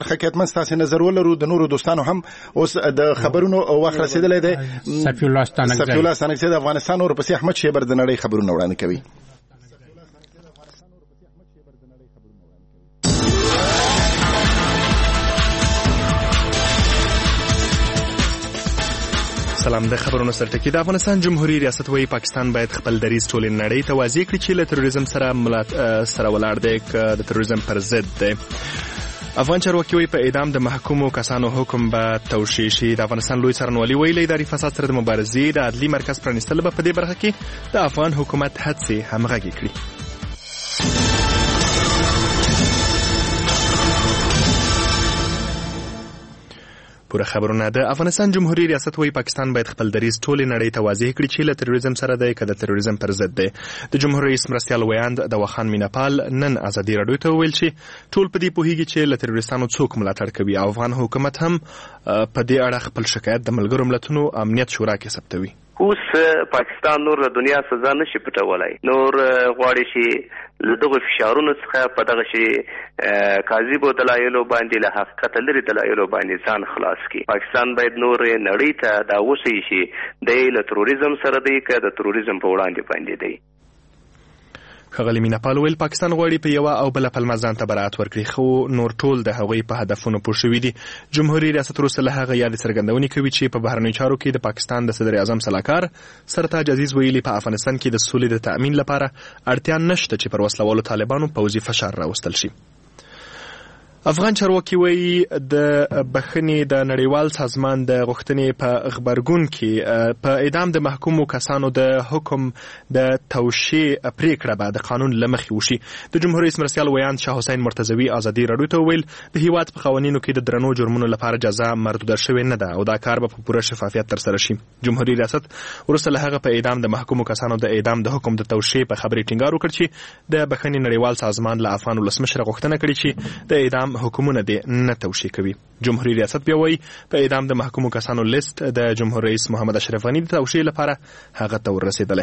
برخه کې اتمن تاسو نظر ولرو د نورو دوستانو هم اوس د خبرونو وخت رسیدلې ده. صفی الله ستانګزی د افغانستان اور پسې احمد شیبر د نړۍ خبرونه وړاندې کوي. سلام. د خبرونو سرټکی. د افغانستان جمهوریت ریاست وايي پاکستان باید خپل دریځ ټولې نړۍ ته واضح کړي چې له تروریزم سره ولاړ دی، د تروریزم پر ضد دی. افغان چارواکي وايي په اعدام د محکومو کسانو حکم به توشیح شي. د افغانستان لوی څارنوالي وايي له اداري فساد سره د مبارزې د عدلي مرکز پرانیستل به په دې برخه کې د افغان حکومت هڅې همغږي کړي. پوره خبرونه. د افغانستان جمهوریت ریاست وايي پاکستان باید خپل دریځ ټولې نړۍ ته واضح کړي چې له تروریزم سره دی که د تروریزم پر ضد دی. د جمهوریت رئیس مرستیال ویاند د وخان میناپال نن ازادي راډیو ته وویل چې ټول په دې پوهیږي چې له تروریستانو څوک ملاتړ کوي او افغان حکومت هم په دې اړه خپل شکایت د ملګرو ملتونو امنیت شورا کې ثبتوي. اوس پاکستان نور د دنیا سزا نشي پټولای، نور غواړي چې له دغه فشارونو څخه په دغه شي کاذبو دلایلو باندې له حقیقت لري دلایلو باندې ځان خلاص کړي. پاکستان باید نور نړۍ ته دا وښیي چې د له تروریزم سره دی که د تروریزم په وړاندې باندې دی. ښاغلي میناپال ویل پاکستان غواړي په یوه او بله پلمه ځان ته برائت ورکړي، خو نور ټول د هغوی په هدفونو پوه شوي دي. جمهوریت ریاست وروسته له هغه یادې څرګندونې کوي چې په بهرنیو چارو کې د پاکستان د صدر اعظم سلاکار سرتاج عزیز ویلي په افغانستان کې د سولې د تأمین لپاره اړتیا نشته چې پر وسلوالو طالبانو پوځي فشار راوستل شي. افغان چارواکي وایي د بخښنې د نړیوال سازمان د غوښتنې په غبرګون کې په اعدام د محکومو کسانو د حکم د توشیح پریکړه به د قانون له مخې وشي. د جمهوریت رئیس مرستیال ویاند شاه حسین مرتضوي ازادي راډیو ته وویل د هیواد په قوانینو کې د درنو جرمونو لپاره جزا محدوده شوې نه ده او دا کار به په پوره شفافیت ترسره شي. جمهوریت ریاست وروسته له هغه په اعدام د محکومو کسانو د اعدام د حکم د توشیح په خبرې ټینګار وکړ چې د بخښنې نړیوال سازمان له افغان ولسمشر غوښتنه کړې چې د اعدام حکومونه دې نه توشیح کوي. جمهوریت ریاست بیا وایي په اعدام د محکومو کسانو لیست د جمهوریت رئیس محمد اشرف غني د توشیح لپاره هغه ته ورسېدلی.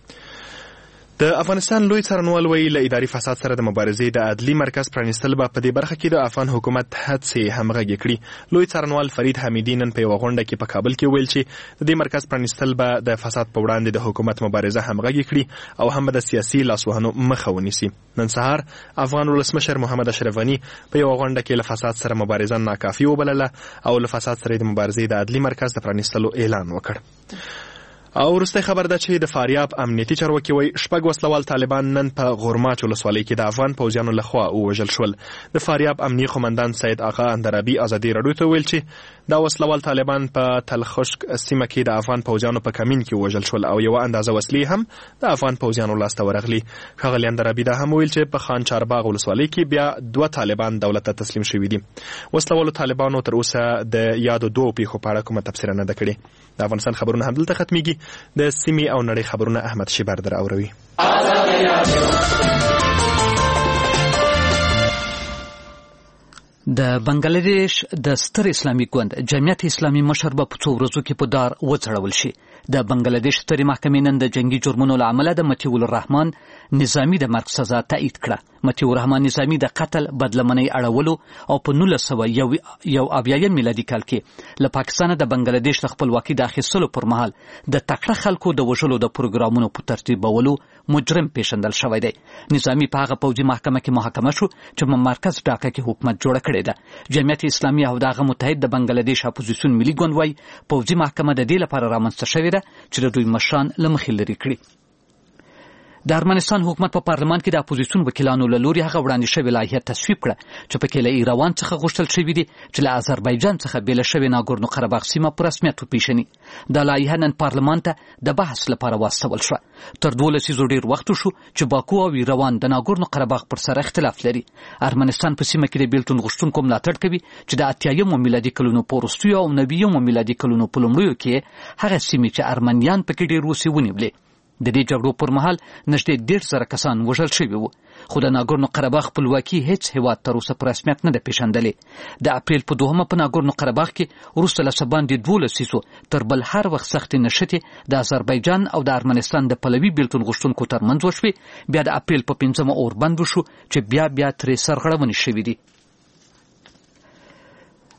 د افغانستان لوی څارنوال وایي له اداري فساد سره د مبارزې د عدلي مرکز پرانیستل به په دې برخه کې د افغان حکومت هڅې همغږي کړي. لوی څارنوال فرید حمیدي نن په یوه غونډه کې په کابل کې ویل چې د دې مرکز پرانیستل به د فساد په وړاندې د حکومت مبارزه همغږي کړي او هم د سیاسي لاسوهنو مخه ونیسي. نن سهار افغان ولسمشر محمد اشرف غني په یوه غونډه کې له فساد سره مبارزه ناکافي وبلله او له فساد سره د مبارزې د عدلي مرکز د پرانیستلو اعلان وکړ. او وروستی خبر ده چې د فاریاب امنیتي چارواکي وایي 6 وسلوال طالبان نن په غورماچ ولسوالۍ کې د افغان پوځیانو لخوا ووژل شول. د فاریاب امنیه قومندان سید آغا اندرابي ازادي راډیو ته ویل چې دا وسلوال طالبان په تلخشک سیمه کې د افغان پوځیانو په کمین کې ووژل شول او یوه اندازه وسلې هم د افغان پوځیانو لاسته ورغلي. ښاغلي اندرابي دا هم ویل چې په خان چارباغ ولسوالۍ کې بیا 2 طالبان دولت ته تسلیم شوي دي. وسلوالو طالبانو تر اوسه د یادو 2 پیښو په اړه کومه تبصره نه ده کړې. د افغانستان خبرونه همدلته ختمیږي. د سیمې او نړۍ خبرونه احمد شیبر در اوروي. د بنگلاديش د ستر اسلامي ګوند جمعیت اسلامي مشر به په 2 ورځو کې په دار وڅړول شي. د بنگلاديش سترې محکمې نن د جنگي جرمونو له امله د مطیع الرحمن نظامی د مرګ سزا تایید کړه. مطیع الرحمن نظامی د قتل بدلمنۍ اړولو او په 1901 میلادي کال کې له پاکستان د بنگلاديش د خپلواکۍ د اخیستلو پر مهال د تکړه خلکو د وژلو د پروګرامونو په ترتیبولو مجرم پیژندل شوی دی. نظامی په هغه پوځي محکمه کې محاکمه شو چې په مرکز ډاکا کې حکومت جوړ کړی ده. جمعیت اسلامي او دغه متحد د بنگلاديش اپوزیسیون ملي ګوند وايي پوځي محکمه د دې لپاره رامنځته شوې ده چې د دوی مشران له مخې لرې کړي. د ارمنستان حکومت په پارلمان کې د اپوزیسیون وکیلانو له لوري هغه وړاندې شوې لایحه تصویب کړه چې پکې له ایروان څخه غوښتل شوي دي چې له آذربایجان څخه بېله شوې ناګورنو قرهباغ سیمه په رسمیت وپېژني. دا لایحه نن پارلمان ته د بحث لپاره واستول شوه. تر 2 لسیزو ډېر وخت شو چې باکو او ایروان د ناګورنو قرهباغ پر سر اختلاف لري. ارمنستان په سیمه کې د بیلتون غوښتونکو ملاتړ کوي چې د 80 میلادي کلونو په وروستیو او 90 میلادي کلونو په لومړیو کې هغه سیمې چې ارمنیان پکې ډېر اوسې ونیولې. د دې جګړو پر مهال نږدې 1,000 کسان وژل شوي وو، خو د ناګورنو قرهباغ خپلواکي هیڅ هیواد تر اوسه په رسمیت نه ده پیژندلې. د اپریل په 2 په ناګورنو قرهباغ کې وروسته له باندې 2 لسیزو تر بل هر وخت سختې نښتې د آذربایجان او د ارمنستان د پلوي بیلتون غوښتونکو ترمنځ وشوې. بیا د اپریل په 5 اور بند وشو چې بیا ترې سرغړونې شوي دي.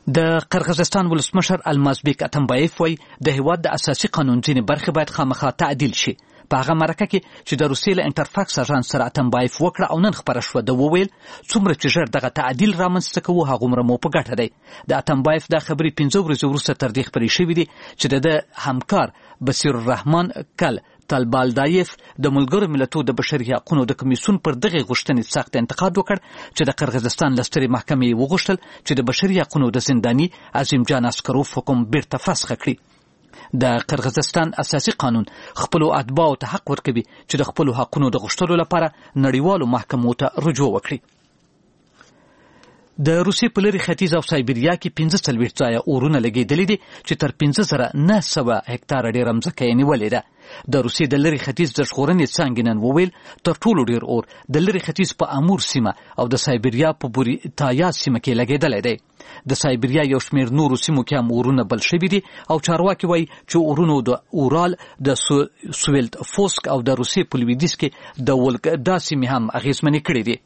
د قرغیزستان ولسمشر المازبیک اتمبایف وایي د هیواد د اساسي قانون ځینې برخې باید خامخا تعدیل شي. په هغه مرکه کې چې د روسیې له انټرفاکس اژانس سره اتمبایف وکړه او نن خپره شوه، د وویل څومره چې ژر دغه تعدیل رامنځته کوو هغومره مو په ګټه دی. د اتمبایف دا خبرې 15 ورځې وروسته تر دې خپرې شوې دي چې د همکار بصیر الرحمن کل طالبالدایف د ملګرو ملتونو د بشري حقوقو د کمیسیون پر دغه غوښتنې سخت انتقاد وکړ چې د قرغیزستان له سترې محکمې وغوښتل چې د بشري حقوقو د زنداني عظیم جان اسکروف حکم بیرته فسخ کړي. د قرغیزستان اساسي قانون خپلو اتباعو ته حق ورکوي چې د خپلو حقونو د غوښتلو لپاره نړیوالو محکمو ته رجوع وکړي. د روسیې په لرې ختیځ او سایبریا کې 45 ځایه اورونه لګېدلي دي چې تر 15900 هکتاره ډېره مځکه یې نیولې ده. د روسیې د لرې ختیځ د ژغورنې څانګې نن وویل تر ټولو ډېر اور د لرې ختیځ په امور سیمه او د سایبریا په بوریتایا سیمه کې لګېدلی دی. د سایبریا یو شمېر نورو سیمو کې هم اورونه بل شوي دي او چارواکي وایي چې اورونو د اورال د سویلت فوسک او د روسیې په لویدیځ کې د ولګدا سیمې هم اغېزمنې کړې دي.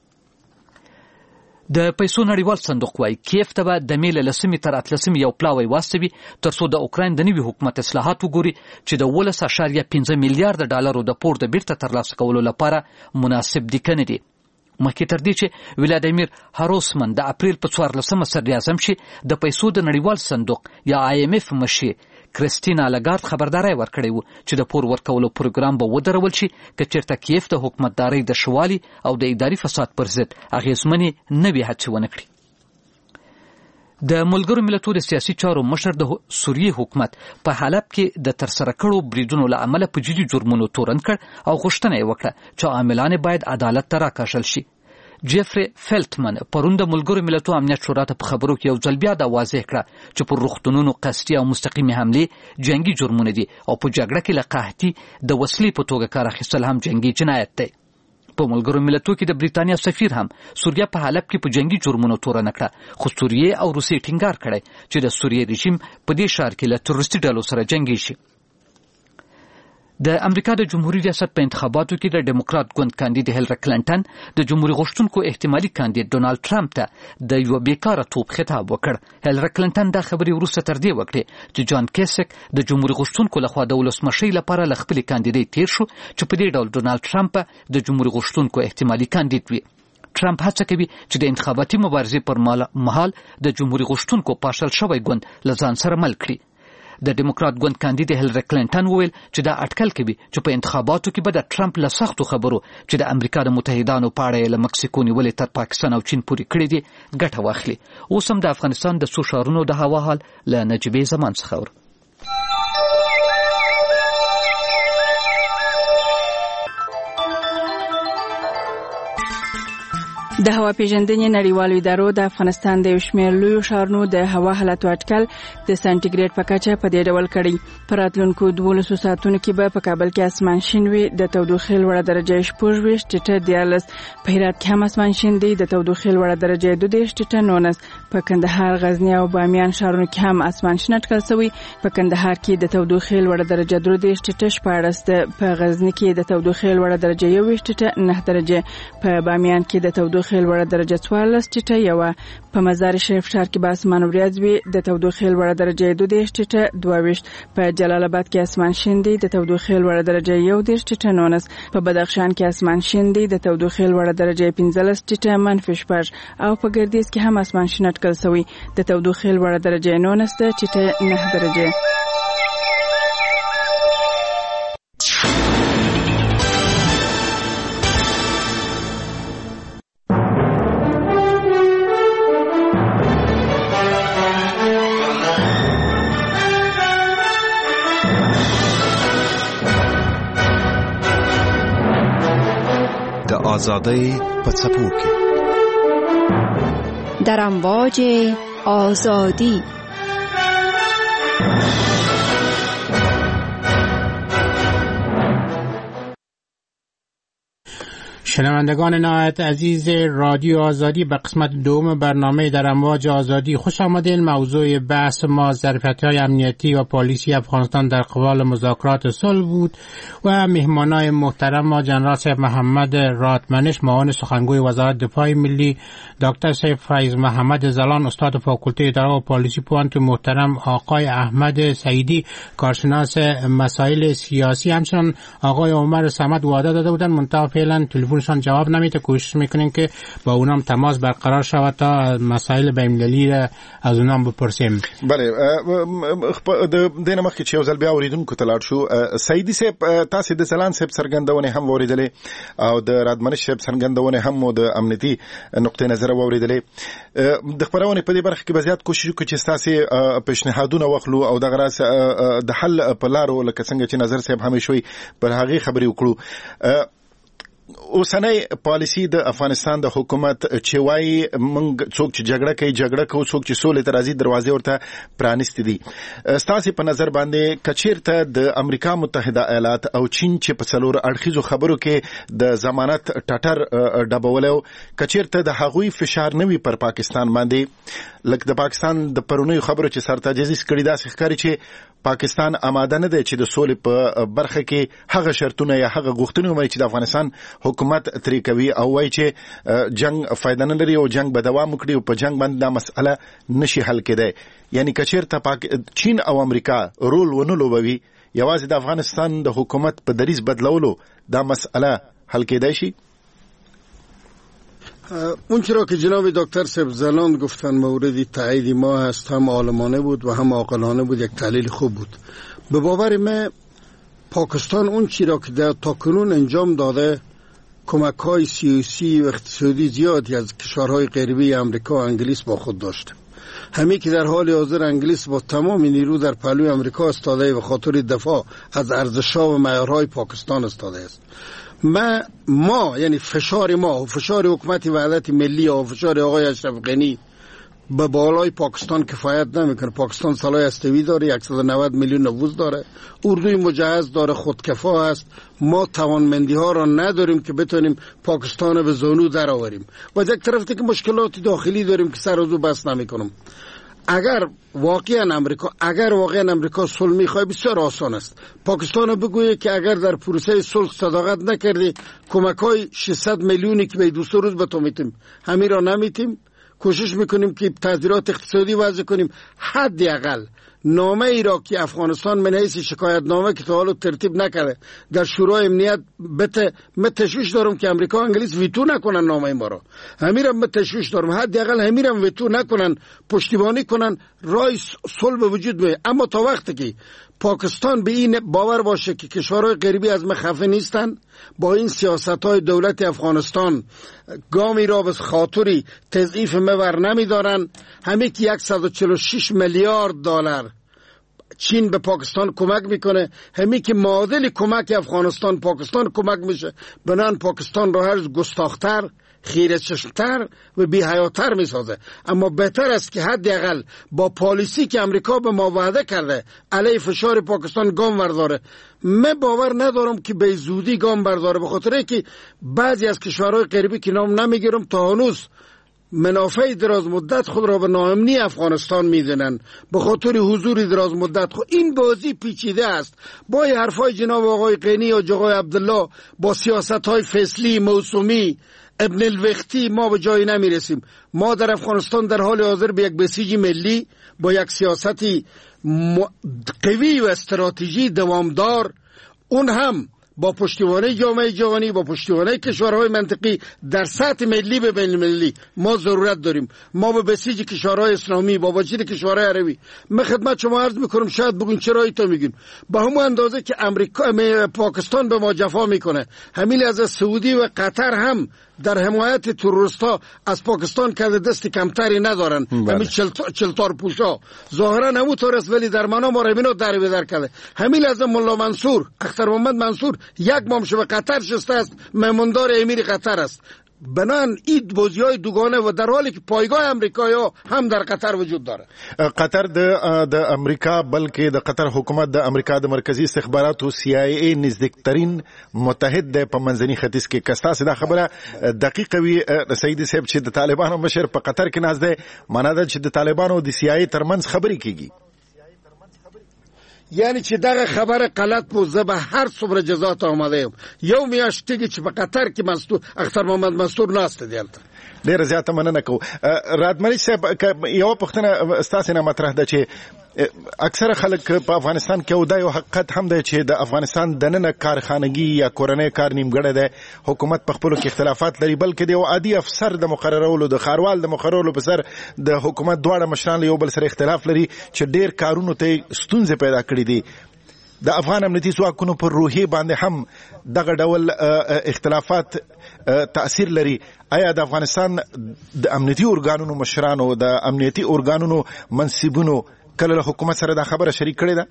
د پیسو نړیوال صندوق وایي کیف ته به د مې له 10 تر 13 یو پلاوی واستوي تر څو د اوکراین د نوي حکومت اصلاحات وګوري چې د 12.5 میلیارډ ډالرو د پور د بیرته ترلاسه کولو لپاره مناسب دي کنه دي. مخکې تر دې چې ولادیمیر هاروسمن د اپریل په 14 صدر اعظم شي، د پیسو د نړیوال صندوق یا IMF مشي کریستینا لاګارد خبرداري ورکړې و چې د پور ورکولو پروګرام به ودرول شي که چېرته کیف د حکومتدارۍ د شوالي او د اداري فساد پر ضد اغېزمنې نوې هڅې ونه کړي. د ملګرو ملتونو د سیاسي چارو مشر د سوریې حکومت په حلب کې د ترسره کړو بریدونو له امله په جدي جرمونو تورن کړ او غوښتنه یې وکړه چې عاملان باید عدالت ته راکشل شي. جیفری فیلټمن پرون د ملګرو ملتونو امنیت شورا ته په خبرو کې یو ځل بیا دا واضح کړه چې پر روغتونونو قصدي او مستقیمي حملې جنگي جرمونه دي او په جګړه کې له قحطي د وسلې په توګه کار اخیستل هم جنگي جنایت دی. په ملګرو ملتونو کې د بریتانیا سفیر هم سوریه په حلب کې په جنگي جرمونو تورنه کړه، خو سوریه او روسیې ټینګار کړی چې د سوریې رژیم په دې ښار کې له تروریستي ډلو سره جنګي شي. د امریکا د جمهوریت ریاست په انتخاباتو کې د ډیموکرات ګوند کاندید هیلری کلینټن د جمهوریت غوښتونکو احتمالي کاندید ډونالد ټرمپ ته د یو بیکاره توپ خطاب وکړ. هیلری کلینټن دا خبرې وروسته تر دې وکړې چې جان کیسک د جمهوریت غوښتونکو لخوا د ولسمشۍ لپاره له خپلې کاندیدۍ تیر شو چې په دې ډول ډونالد ټرمپ د جمهوریت غوښتونکو احتمالي کاندید وي. ټرمپ هڅه کوي چې د انتخاباتي مبارزې پر مهال د جمهوریت غوښتونکو پاشل شوی ګوند له ځان سره مل کړي. د ډیموکرات ګوند کاندید هیلری کلینټن وویل چې دا اټکل کوي چې په انتخاباتو کې به د ټرمپ له سختو خبرو چې د امریکا د متحدانو په اړه یې له مکسیکو نیولې تر پاکستان او چین پورې کړي دي ګټه واخلي. اوس هم د افغانستان د څو ښارونو د هوا حال له نجیبې زمان څخه اورو. د هوا پیژندنې نړیوالو ادارو د افغانستان د یو شمېر لویو ښارونو د هوا حالاتو اټکل د سانټیګریډ په کچه په دې ډول کړی. په راتلونکو 12 ساعتونو کې به په کابل کې اسمان شین وي، د تودوخې لوړه درجه 26 ټیټه 14، په هرات کې هم اسمان شین دی، د تودوخې لوړه درجه 22 ټیټه 19، په کندهار، غزنی او بامیان ښارونو کې هم اسمان شین اټکل شوی. په کندهار کې د تودوخې لوړه درجه 23 ټیټه 14، په غزنی کې د تودوخې لوړه درجه 21 ټیټه 9 درجه، په بامیان کې د تودوخې لوړه درجه 14 ټیټه 1، په مزار شریف ښار کې به اسمان وریځ وي، د تودوخې لوړه درجه 22 ټیټه 22، په جلال آباد کې اسمان شین دی، د تودوخې لوړه درجه 21 ټیټه 19، په بدخشان کې اسمان شین دی، د تودوخې لوړه درجه 15 ټیټه -6، او په ګردیز کې هم اسمان شین اټکل شوی، د تودوخې لوړه درجه 19 ټیټه 9 درجه. آزادی په څپو کې در امواج آزادی. شنوندگان نهایت عزیز رادیو آزادی، به قسمت دوم برنامه در امواج آزادی خوش آمدین. موضوع بحث ما ظرفیت‌های امنیتی و پلیسی افغانستان در قبال مذاکرات صلح بود و مهمانای محترم ما جنرال صاحب محمد راتمنش، معاون سخنگوی وزارت دفاع ملی، دکتر صاحب فیض محمد زلان، استاد فاکولته اداره و پلیسی پوانت محترم، آقای احمد سعیدی، کارشناس مسائل سیاسی، همچنان آقای عمر صمد وعده داده بودن منتها فعلا تلفنشان جواب نمیده. کوشش میکنیم که با اونام تماس برقرار شود تا مسائل بین‌المللی را از اونام بپرسیم. بله د دینه مخکې چې یو ځل بیا اوریدونکو ته لاړ شو، سعیدي صاحب تاسو د زلان صاحب څرګندونه هم اوریدلې او د رادمنش صاحب څرګندونه هم د امنیتي نقطې نظر اوریدلې. د خبرونه په دې برخه کې به زیات کوشش وکړو چې تاسو پیشنهادونه واخلو او د غراس د حل په لارو لکه څنګه چې نظر صاحب همیشوي پر هغه خبرې وکړو. اوسنۍ پالیسی د افغانستان د حکومت چې وایي موږ څوک چې جګړه کوي څوک چې سولې ته راځي دروازې ورته پرانیستې دي. ستاسو په نظر باندې کچیرته د امریکا متحده ایالات او چین چې په څلور اړخیزو خبرو کې د ضمانت ټټر ډبولو، کچیرته د هغوی فشار نوي پر پاکستان باندې، لکه د پاکستان د پرونی خبرو چې سرتاجزیز کړي دا ښکاري چې پاکستان آماده نه دی چې د سولې په برخه کې هغه شرطونه یا هغه غوښتنې ومني چې د افغانستان حکومت ترې کوي او وایي چې جنگ فایده نه لري او جنگ به دوام وکړي او په جنگ باندې دا مسئله نشي حل کېدای. یعنی کچیرته چین او امریکا رول ونه لوبوي، یوازې د افغانستان د حکومت په دریځ بدلولو دا مسئله حل کېدای شي. اون چرا که جناب دکتر صاحب زلان گفتن موردی تایید ما هست، هم عالمانه بود و هم عاقلانه بود، یک تحلیل خوب بود. به باور من پاکستان اون چرا که در تاکنون انجام داده کمک‌های سیاسی و اقتصادی زیادی از کشورهای غربی امریکا و انگلیس با خود داشته. همین که در حال حاضر انگلیس با تمام نیرو در پهلوی امریکا ایستاده و خاطر دفاع از ارزش‌ها و معیارهای پاکستان ایستاده است. ما یعنی فشار ما و فشار حکومت وحدت ملی و فشار آقای اشرف غنی به بالای پاکستان کفایت نمیکنه. پاکستان سالهای هسته‌ای داره، 190 میلیون نفوس داره، اردوی مجهز داره، خودکفا است. ما توانمندی ها را نداریم که بتونیم پاکستان رو به زانو در آوریم و از یک طرف که مشکلات داخلی داریم که سر و زو بس نمیکنم. اگر واقعا امریکا صلح میخواد بسیار آسان است. پاکستان بگویه که اگر در پروسه صلح صداقت نکردی کمک‌های 600 میلیونی که به 200 روز به تو میتیم همین را نمیتیم. کوشش میکنیم که تعذیرات اقتصادی وضع کنیم. حداقل نامه ای را که افغانستان من حیث شکایت نامه که تا حالا ترتیب نکرده در شورای امنیت من تشویش دارم که امریکا و انگلیس ویتو نکنن نامه ما را. همین را من تشویش دارم، حداقل همین را ویتو نکنن، پشتیبانی کنن، راه صلح به وجود میاد. اما تا وقتی که پاکستان به این باور باشه که کشورهای غربی از ما خفه نیستن، با این سیاست‌های دولت افغانستان گامی را به خاطری تضعیف مور نمی‌دارن، همین که 146 میلیارد دلار چین به پاکستان کمک میکنه، همین که معادل کمک افغانستان پاکستان کمک میشه، بنان پاکستان را هر گستاختر، خیره چشمتر و بی حیاتر می سازه. اما بهتر است که حداقل با پالیسی که امریکا به ما وعده کرده علیه فشار پاکستان گام برداره. من باور ندارم که به زودی گام برداره، به خاطر که بعضی از کشورهای غربی که نام نمیگیرم تا هنوز منافع دراز مدت خود را به ناامنی افغانستان میدونن به خاطر حضور دراز مدت خود. این بازی پیچیده است. با حرفای جناب آقای غنی و آقای عبدالله، با سیاست‌های فصلی موسومی ابن الوقتی ما به جایی نمیرسیم. ما در افغانستان در حال حاضر به یک بسیج ملی با یک سیاستی قوی و استراتژی دوامدار، اون هم با پشتیبانی جامعه جهانی، با پشتیبانی کشورهای منطقی در سطح ملی به بین المللی ما ضرورت داریم. ما به بسیج کشورهای اسلامی، با وجود کشورهای عربی، من خدمت شما عرض میکنم، شاید بگین چرا ایتا میگین، به همون اندازه که پاکستان به ما جفا میکنه، همین از سعودی و قطر هم در حمایت تروریستا از پاکستان کرده دست کمتری ندارن. همین چلتار پوشا ظاهرا همونطور است، ولی در معنا ما رمینا در بدر کرده. همین از ملا منصور، اختر محمد منصور یک مامشه به قطر شسته است، مهماندار امیر قطر است. بنان این بازی‌های دوگانه و در حالی که پایگاه امریکایی‌ها هم در قطر وجود داره. قطر د امریکا بلکې د قطر حکومت د امریکا د مرکزی استخباراتو CIA نزدیکترین متحد د په منځني ختیځ کې کستاسه دا خبره دقیقه وی سید صاحب چې د طالبانو مشر په قطر کې ناز ده معنا ده چې د طالبانو او د CIA ترمنځ خبرې کیږي. یعنی چې دغه خبره غلط مو زه به هر څومره جزات آماده یم. یو میاشت کې چې په قطر کې اختر محمد منصور ناسته دی البته ډیره زیاته مننه کوم. رادمنی صاحب یو پښتنه ستاسو نه مطرح ده چې اکثره خلک په افغانستان کې او دا یو حقیقت هم دی چې د افغانستان دننه کارخانګي یا کورنۍ کار نیمګړی ده. حکومت په خپلو کې اختلافات لري بلکې د یو عادي افسر د مقررولو د ښاروال د مقررولو په سر د حکومت دواړه مشران یو بل سره اختلاف لري چې ډیر کارونو ته ستونزې پیدا کړې دي. د افغان امنیتي ځواکونو پر روحیې باندې هم دغه ډول اختلافات تأثیر لري. آیا د افغانستان د امنیتي ارګانونو مشرانو د امنیتي ارګانونو منصبونو کله له حکومت سره دا خبره شریک کړې ده؟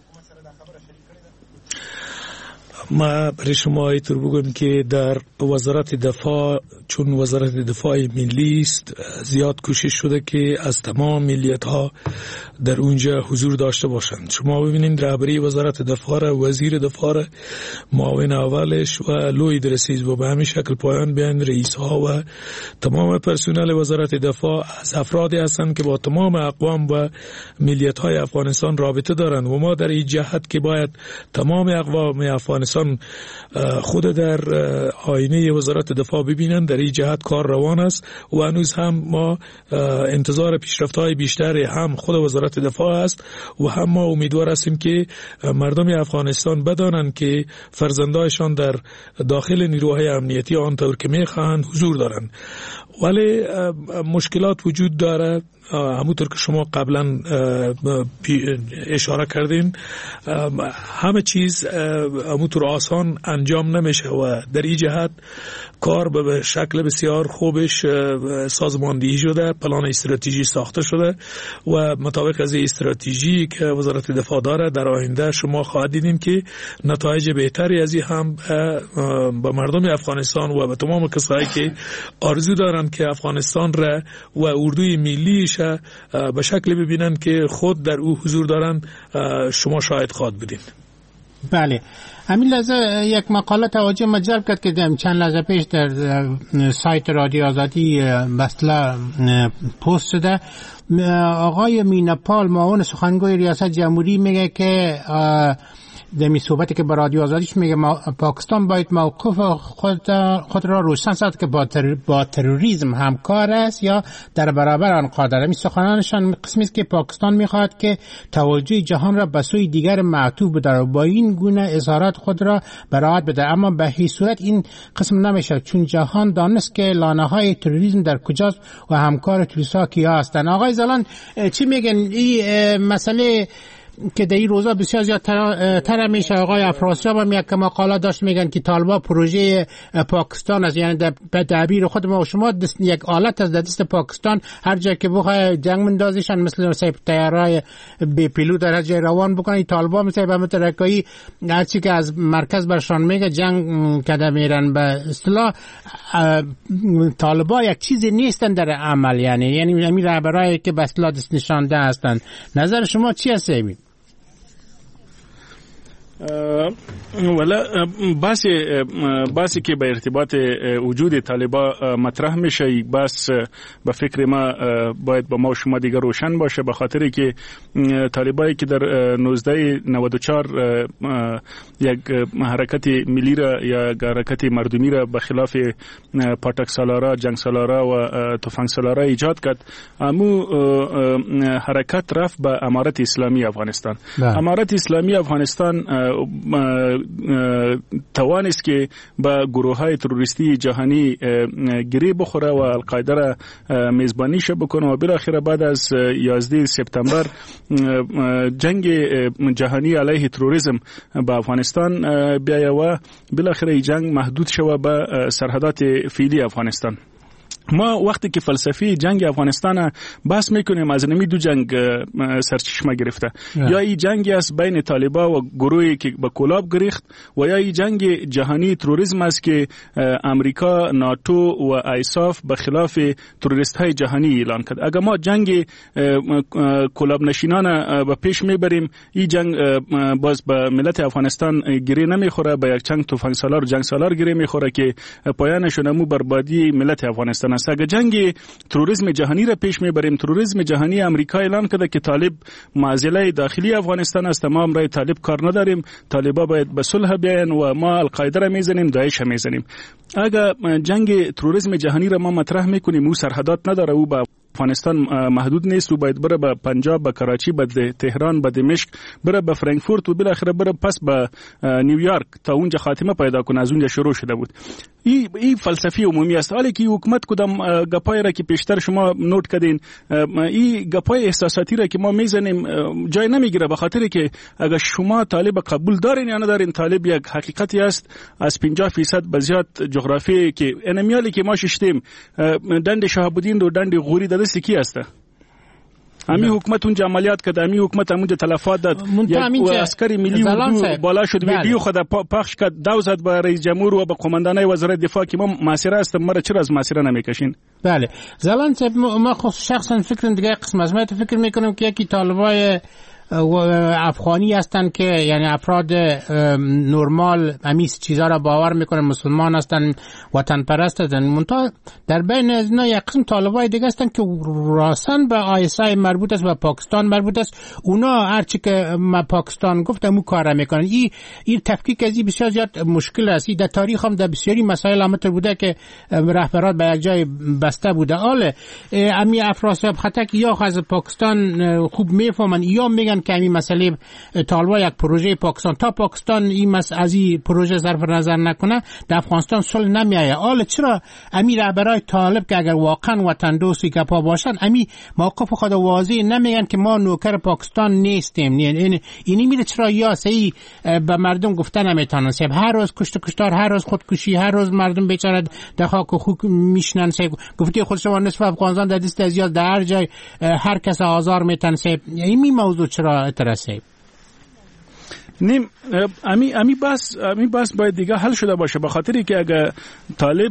ما برای شما اینطور بگم که در وزارت دفاع چون وزارت دفاع ملی است زیاد کوشش شده که از تمام ملیت ها در اونجا حضور داشته باشند. شما ببینید رهبری وزارت دفاع را وزیر دفاع را معاون اولش و لوی رئیس و به همین شکل پایان بیان رئیس ها و تمام پرسنل وزارت دفاع از افرادی هستند که با تمام اقوام و ملیت های افغانستان رابطه دارند و ما در این جهت که باید تمام اقوام افغانستان خود در آینه وزارت دفاع ببینند در این جهت کار روان است و هنوز هم ما انتظار پیشرفت‌های بیشتری هم خود وزارت دفاع است و هم ما امیدوار هستیم که مردم افغانستان بدانند که فرزندایشان در داخل نیروهای امنیتی آنطور که می‌خواهند حضور دارند. ولی مشکلات وجود داره همونطور که شما قبلا اشاره کردین. همه چیز همونطور آسان انجام نمیشه و در این جهت کار به شکل بسیار خوبش سازماندهی شده، پلان استراتژی ساخته شده و مطابق از این استراتژی که وزارت دفاع داره در آینده شما خواهد دیدین که نتایج بهتری از این هم به مردم افغانستان و به تمام کسایی که آرزو دارن که افغانستان را و اردوی ملیش به شکل ببینن که خود در او حضور دارن شما شاهد خواهد بودین. بله، همین لحظه یک مقاله توجه ما جلب کرد که چند لحظه پیش در سایت رادیو آزادی بسله پست شده. آقای مینپال معاون سخنگوی ریاست جمهوری میگه که دمی صحبتی که با رادیو آزادیش میگه پاکستان باید موقف خود را روشن سازد که با تروریسم همکار است یا در برابر آن قادر. این سخنانشان قسمی است که پاکستان میخواهد که توجه جهان را به سوی دیگر معطوف بدارد و با این گونه اظهارات خود را براعت بده، اما به هیچ صورت این قسم نمیشه چون جهان دانست که لانه های تروریسم در کجاست و همکار تروریست‌ها کیا هستند. آقای زلان چی میگن این مسئله که در این روزا بسیار زیادتر میشه؟ آقای افراسیاب هم یک مقاله داشت میگن که طالبان پروژه پاکستان است، یعنی به تعبیر خود ما و شما یک آلت از دست پاکستان هر جا که بخواه جنگ مندازیشن مثل طیاره‌های بی پیلوت در هر جای روان بکنن. طالبان مثل به مترکایی هرچی که از مرکز برشان میگه جنگ کده میرن. به اصطلاح طالبان یک چیزی نیستن در عمل، یعنی همین رهبرایی که به اصطلاح دست نشانده هستن. نظر شما چی هست؟ ولا باسی که به ارتباط وجود طالبان مطرح میشه، بس به فکر ما باید با ما و شما دیگر روشن باشه، به خاطری که طالبانی که در 1994 یک حرکت ملی را یا حرکت مردمی را به خلاف پاټک سالارا، جنگ سالارا و تفنگ سالارا ایجاد کرد، امو حرکت رفت به امارت اسلامی افغانستان. امارت اسلامی افغانستان توانست که با گروه‌های تروریستی جهانی گری بخوره و القاعده را میزبانیش بکنه و بالاخره بعد از 11 سپتامبر جنگ جهانی علیه تروریسم با افغانستان بیایه و بالاخره جنگ محدود شود به سرحدات فعلی افغانستان. ما وقتی که فلسفی جنگ افغانستان بحث میکنیم از نمی دو جنگ سرچشمه گرفته یا این جنگی است بین طالبان و گروهی که به کلاب گریخت و یا این جنگ جهانی تروریسم است که امریکا، ناتو و ایساف به خلاف تروریست های جهانی اعلان کرد. اگر ما جنگ کلاب نشینان به پیش میبریم این جنگ باز به ملت افغانستان گیری نمیخوره، به یک چند تفنگ سالار و جنگ سالار گیری میخوره که پایانشون همو بربادی ملت افغانستان است. اگر جنگ تروریسم جهانی را پیش میبریم، تروریسم جهانی امریکا اعلان کرده که طالب معضله داخلی افغانستان است، ما برای طالب کار نداریم، طالبا باید به صلح بیاین و ما القاعده را میزنیم، داعش را میزنیم. اگر جنگ تروریسم جهانی را ما مطرح میکنیم، او سرحدات نداره، او به افغانستان محدود نیست، و باید بره به پنجاب، به کراچی، به تهران، به دمشق، بره به فرانکفورت و بالاخره بره پس به نیویورک تا اونجا خاتمه پیدا کنه. از اونجا شروع شده بود. این فلسفی عمومی است. حالا که حکومت کدام گپای را که پیشتر شما نوت کردین، این گپای احساساتی را که ما میزنیم جای نمیگیره، به خاطر که اگر شما طالب قبول دارین یا ندارین، طالب یک حقیقتی است از 50% به زیاد جغرافی که انمیالی که ما ششتیم دند شهابالدین و دند غوری داده سکی است. امی حکومت اونجا عملیات کرد، امی حکومت اونجا تلفات داد، یک عسکری ملی اردو بالا شد، ویدیو خود پخش کرد، دو زد به رئیس جمهور و به قماندانای وزارت دفاع که ما معاصره هستم، مرا چرا از معاصره نمیکشین؟ بله زلان صاحب، ما شخصا فکر دیگه قسم از ما فکر میکنم که یکی طالبای افغانی هستند که یعنی افراد نرمال همیشه چیزا را باور میکنن، مسلمان هستند، وطن پرست هستند، منتها در بین اینا یک قسم طالبای دیگه هستند که راسن به آیسای مربوط است و پاکستان مربوط است. اونا هرچی که پاکستان گفت همون کار میکنن. این تفکیک از این بسیار زیاد مشکل است. در تاریخ هم در بسیاری مسائل آمده بوده که رهبرات به یک جای بسته بوده. حالا امی افراسیاب خطک یا از پاکستان خوب میفهمن یا میگن که این مسئله طالبان یک پروژه پاکستان، تا پاکستان این از این پروژه صرف نظر نکنه در افغانستان صلح نمیایه. حالا چرا امی رهبرای طالب که اگر واقعا وطن دوستی که پا باشن امی موقف خود واضح نمیگن که ما نوکر پاکستان نیستیم؟ اینی میره چرا یا صحیح به مردم گفتن نمیتونن؟ صاحب هر روز کشتار، هر روز خودکشی، هر روز مردم بیچاره در خاک و خاک میشنن. صاحب گفتی خود شما نصف افغانستان در دست ازیاد در هر جای هر کس آزار میتن. صاحب این موضوع چرا اعتراضه؟ نیم امی بس باید دیگه حل شده باشه، به خاطری که اگر طالب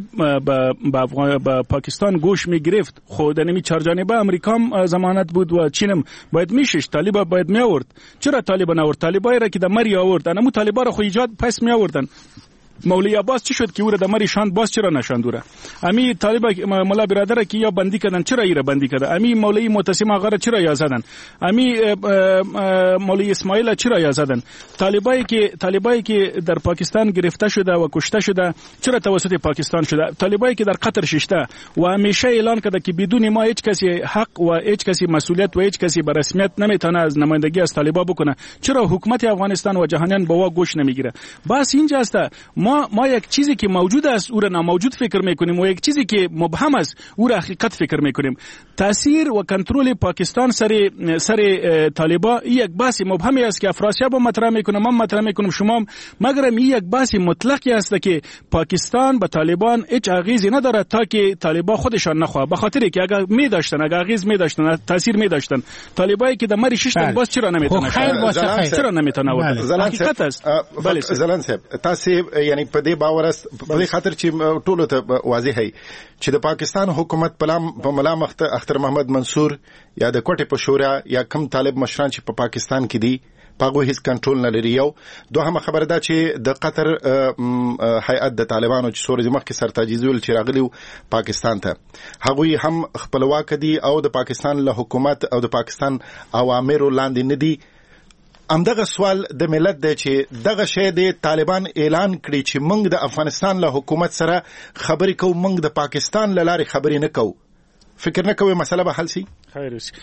با پاکستان گوش میگرفت، خود نمی چارجانبه امریکا هم ضمانت بود و چینم باید میشش، طالب باید می آورد. چرا طالب نآورد؟ طالبای را که در مری آورد، انمو طالبا را خو ایجاد پس می آوردن. مولوی عباس چی شد که او را در مری شاند، باز چرا نشاندوره؟ امی طالب مولا برادر که یا بندی کردن، چرا ایره بندی کرده؟ امی مولوی معتصم آقا را چرا یا زدن؟ امی مولوی اسماعیل چرا یا زدن؟ طالبایی که در پاکستان گرفته شده و کشته شده چرا توسط پاکستان شده؟ طالبایی که در قطر ششته و همیشه اعلان کرده که بدون ما هیچ کسی حق و هیچ کسی مسئولیت و هیچ کسی به رسمیت نمیتونه از نمایندگی از طالبا بکنه، چرا حکومت افغانستان و جهانیان با وا گوش نمیگیره؟ بس اینجا است. ما یک چیزی که موجود است او را ناموجود فکر میکنیم و یک چیزی که مبهم است او را حقیقت فکر میکنیم. تاثیر و کنترل پاکستان سر طالبا یک بحث مبهمی است که افراسیاب مطرح میکنه، من مطرح میکنم، شما، مگر این یک بحث مطلقی است که پاکستان به طالبان هیچ عقیزی نداره تا که طالبا خودشان نخواه. به خاطر که اگر می‌داشتن، اگر عقیز می‌داشتن، تاثیر می‌داشتن، طالبایی که در مری ششتن باز چرا نمیتونه؟ چرا نمیتونه؟ حقیقت است. بله زلان صاحب، تاسو یعنی په دې باور است، په دې خاطر چې ټولو ته واضح هي چې د پاکستان حکومت په ملامت اختر محمد منصور یا د کوټې په شورا یا کم طالب مشران چې په پاکستان کې دي پاغو هیڅ کنټرول نه لري. یو دوهمه خبره ده چې د قطر هیئت د طالبانو چې سوري مخکې سرتاجیز ول چې راغلي پاکستان ته، هغوی هم خپلواک دي او د پاکستان له حکومت او د پاکستان اوامرو لاندې نه دي. همدغه سوال د ملت دی چې دغه شی د طالبان اعلان کړي چې موږ د افغانستان له حکومت سره خبرې کوو، موږ د پاکستان له لارې خبرې نه کوو. فکر نه کوي مسله به حل شي؟ خیر شي.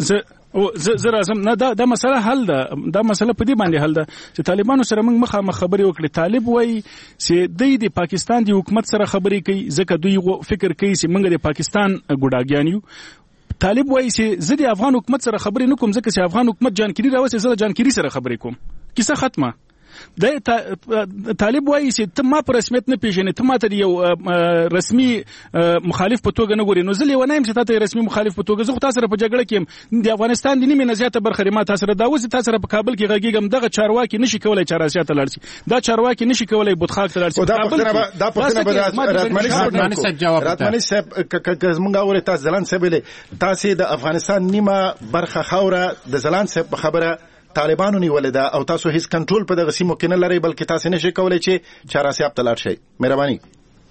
زه راځم نه، دا مسله حل ده. دا مسله په دې باندې حل ده چې طالبانو سره موږ مخامخ خبرې وکړي. طالب وایي چې د پاکستان د حکومت سره خبرې کوي ځکه دوی فکر کوي چې موږ د پاکستان ګډاګیان یو. طالب وایي چې زه د افغان حکومت سره خبرې نه کوم ځکه چې افغان حکومت جانکيري راوځي، زه د جانکيري سره خبرې کوم. کیسه ختمه. د طالب وایي چې ته ما په رسمیت نه پیژنې، ته ماته یو رسمي مخالف په توګه نه ګورې، نو زه لیونی یم چې تا ته رسمي مخالف په توګه، زه خو تا سره په جګړه کې یم، د افغانستان د نیمې نه زیاته برخه ما تا سره دا اوس تا سره په کابل کې غږیږم، دغه چارواکي نشي کولای چارسیا ته لاړ شي، دا چارواکي نشي کولای بودخاک ته لاړ شي. دا پوښتنه به راتمنی صاحب که زمونږ اورې تاسو ځلان صاحب تاسو د افغانستان نیمه برخه خاوره د ځلان صاحب په خبره طالبانو نیولې ده او تاسو هیڅ کنټرول په دغه سیمو کې نه لرئ، بلکې تاسو نشئ کولای چې چارسیاب ته لاړ شئ. مهرباني.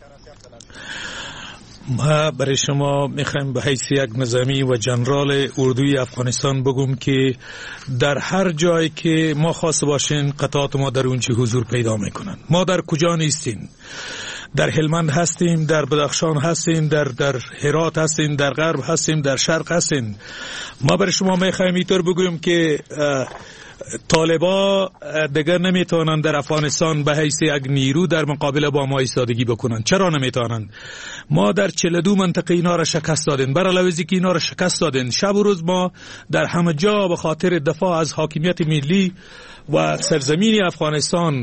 ما برای شما میخوایم به حیث یک نظامی و جنرال اردوی افغانستان بگم که در هر جایی که ما خواست باشین قطعات ما در اونجا حضور پیدا میکنن. ما در کجا نیستیم؟ در هلمند هستیم، در بدخشان هستیم، در هرات هستیم، در غرب هستیم، در شرق هستیم. ما برای شما میخوایم اینطور بگویم که طالبا دیگر نمیتونن در افغانستان به حیث یک نیرو در مقابل با ما ایستادگی بکنن. چرا نمیتونن؟ ما در 42 منطقه اینا را شکست دادیم، بر علاوه اینکه اینا را شکست دادیم، شب و روز ما در همه جا به خاطر دفاع از حاکمیت ملی و سرزمین افغانستان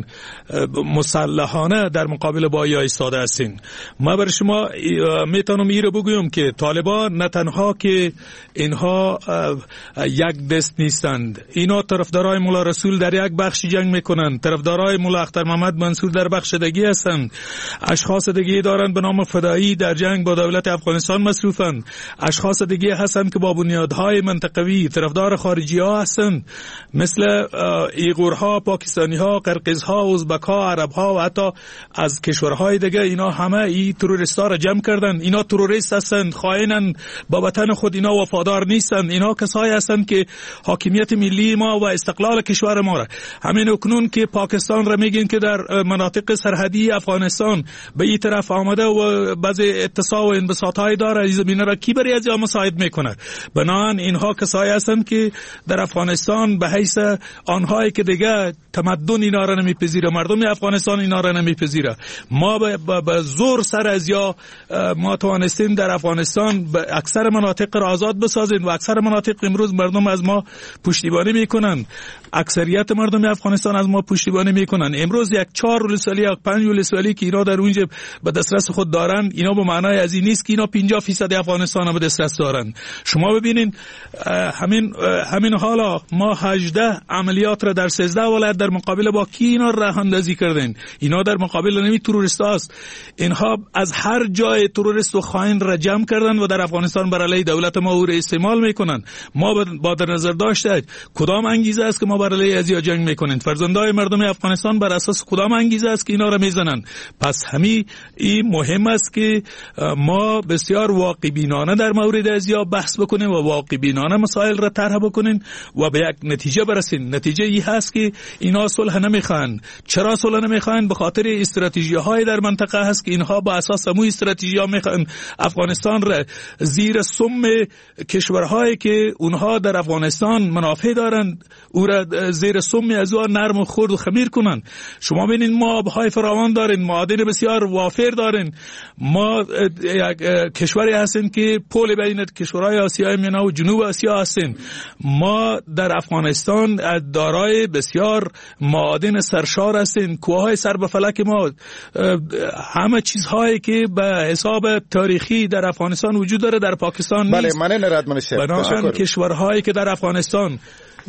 مسلحانه در مقابل با یا ایستاده هستیم. ما برای شما میتونم این رو بگویم که طالبان نه تنها که اینها یک دست نیستند، اینا طرفدارای مولا رسول در یک بخش جنگ میکنند، طرفدارای مولا اختر محمد منصور در بخش دیگه هستند، اشخاص دیگه دارند به نام فدایی در جنگ با دولت افغانستان مصروفند، اشخاص دیگه هستند که با بنیادهای منطقوی طرفدار خارجی ها هستند، مثل ایغورها، پاکستانی ها، قرقیز ها، ازبک ها، عرب ها و حتی از کشورهای دیگه. اینا همه این تروریست ها را جمع کردن. اینا تروریست هستند، خائنند، با وطن خود اینا وفادار نیستند. اینا کسایی هستند که حاکمیت ملی ما و استقلال کشور ما را، همین اکنون که پاکستان را میگین که در مناطق سرحدی افغانستان به این طرف آمده و بعضی اتساع و انبساط های داره، این زمینه را کی برای از مساعد میکنه؟ بنابراین اینها کسایی هستند که در افغانستان به حیث آنهایی که دیگه تمدن اینا را نمیپذیره، مردم افغانستان اینا را نمیپذیره. ما به زور سر از یا ما توانستیم در افغانستان به اکثر مناطق را آزاد بسازیم و اکثر مناطق امروز مردم از ما پشتیبانی میکنن، اکثریت مردم افغانستان از ما پشتیبانی میکنن. امروز یک 4 ولسوالی یا 5 ولسوالی که اینا در اونجا به دسترس خود دارن، اینا به معنای از این نیست که اینا 50% افغانستان به دسترس دارن. شما ببینین همین حالا ما 18 عملیات را در 13 ولایت در مقابل با کی اینا راه اندازی کردن. اینا در مقابل نمی تروریست هاست. اینها از هر جای تروریست و خائن را جمع کردن و در افغانستان بر علیه دولت ما او را استعمال میکنن. ما با در نظر داشته کدام انگیزه است که ما بر علیه از جنگ میکنیم، فرزندای مردم افغانستان بر اساس کدام انگیزه است که اینا را میزنن. پس این مهم است که ما بسیار واقع بینانه در مورد از بحث بکنیم و واقع بینانه مسائل را طرح بکنیم و به یک نتیجه برسیم. نتیجه ای هست که اینا صلح نمیخوان. چرا صلح نمیخوان؟ به خاطر استراتژی های در منطقه هست که اینها با اساس همون استراتژی ها میخوان افغانستان را زیر سم کشورهایی که اونها در افغانستان منافع دارند او را زیر سم از اون نرم و خرد و خمیر کنن. شما ببینید ما آبهای فراوان داریم، معادن بسیار وافر داریم. ما یک کشوری هستیم که پل بین کشورهای آسیای میانه و جنوب آسیا هستیم. ما در افغانستان دارای بسیار معادن سرشار هستیم. کوههای سر به فلک ما، همه چیزهایی که به حساب تاریخی در افغانستان وجود داره در پاکستان نیست. بنابراین کشورهایی که در افغانستان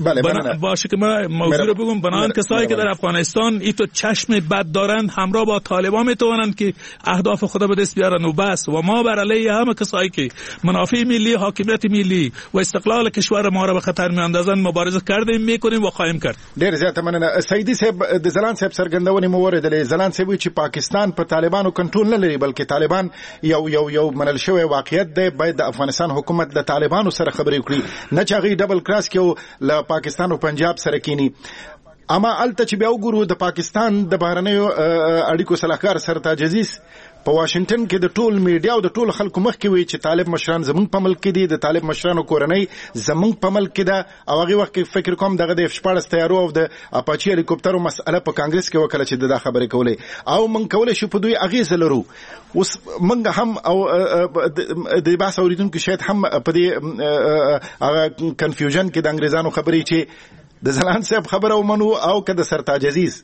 باشه که من موضوع رو بگم، بنابراین کسایی که در افغانستان ای تو چشم بد دارن همراه با طالبان میتونن که اهداف خود به دست بیارن و بس. و ما بر علیه همه کسایی که منافع ملی، حاکمیت ملی و استقلال کشور ما را به خطر میاندازن مبارزه کردیم، میکنیم و خواهیم کرد. ډیر زیاته مننه. سیدی صاحب د زلان صاحب سرګندونې مو ورېدلې. زلان صاحب چې پاکستان په طالبانو کنټرول نه لري، بلکې طالبان یو منل شوی واقعیت دی. باید د افغانستان حکومت د طالبانو سره خبرې وکړي، نه چې هغه ډبل کراس کې پاکستان او پنجاب سره کینی. اما الته چې بیا وګورو د پاکستان د بهرنیو اړیکو صلاحکار سرتاج عزیز په واشنگټن کې د ټول میډیا او د ټول خلکو مخ کې وی چې طالب مشران زمونږ په ملک کې دي، د طالب مشرانو کورنۍ زمونږ په ملک کې ده. او هغه وخت کې فکر کوم دغه د F-14 تیارو او د اپاچی هلیکوپټرو مسأله په کانګرس کې وکړه چې د خبرې کولې او من کولې شو په دوی اغیز لرو. اوس منګه هم او د بحث اوریدونکو شاید هم په دې کنفیوژن کې د انګریزانو خبرې چې د زلان صاحب خبره ومنو او که د سرتاج عزیز؟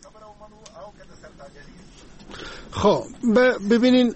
خب ببینین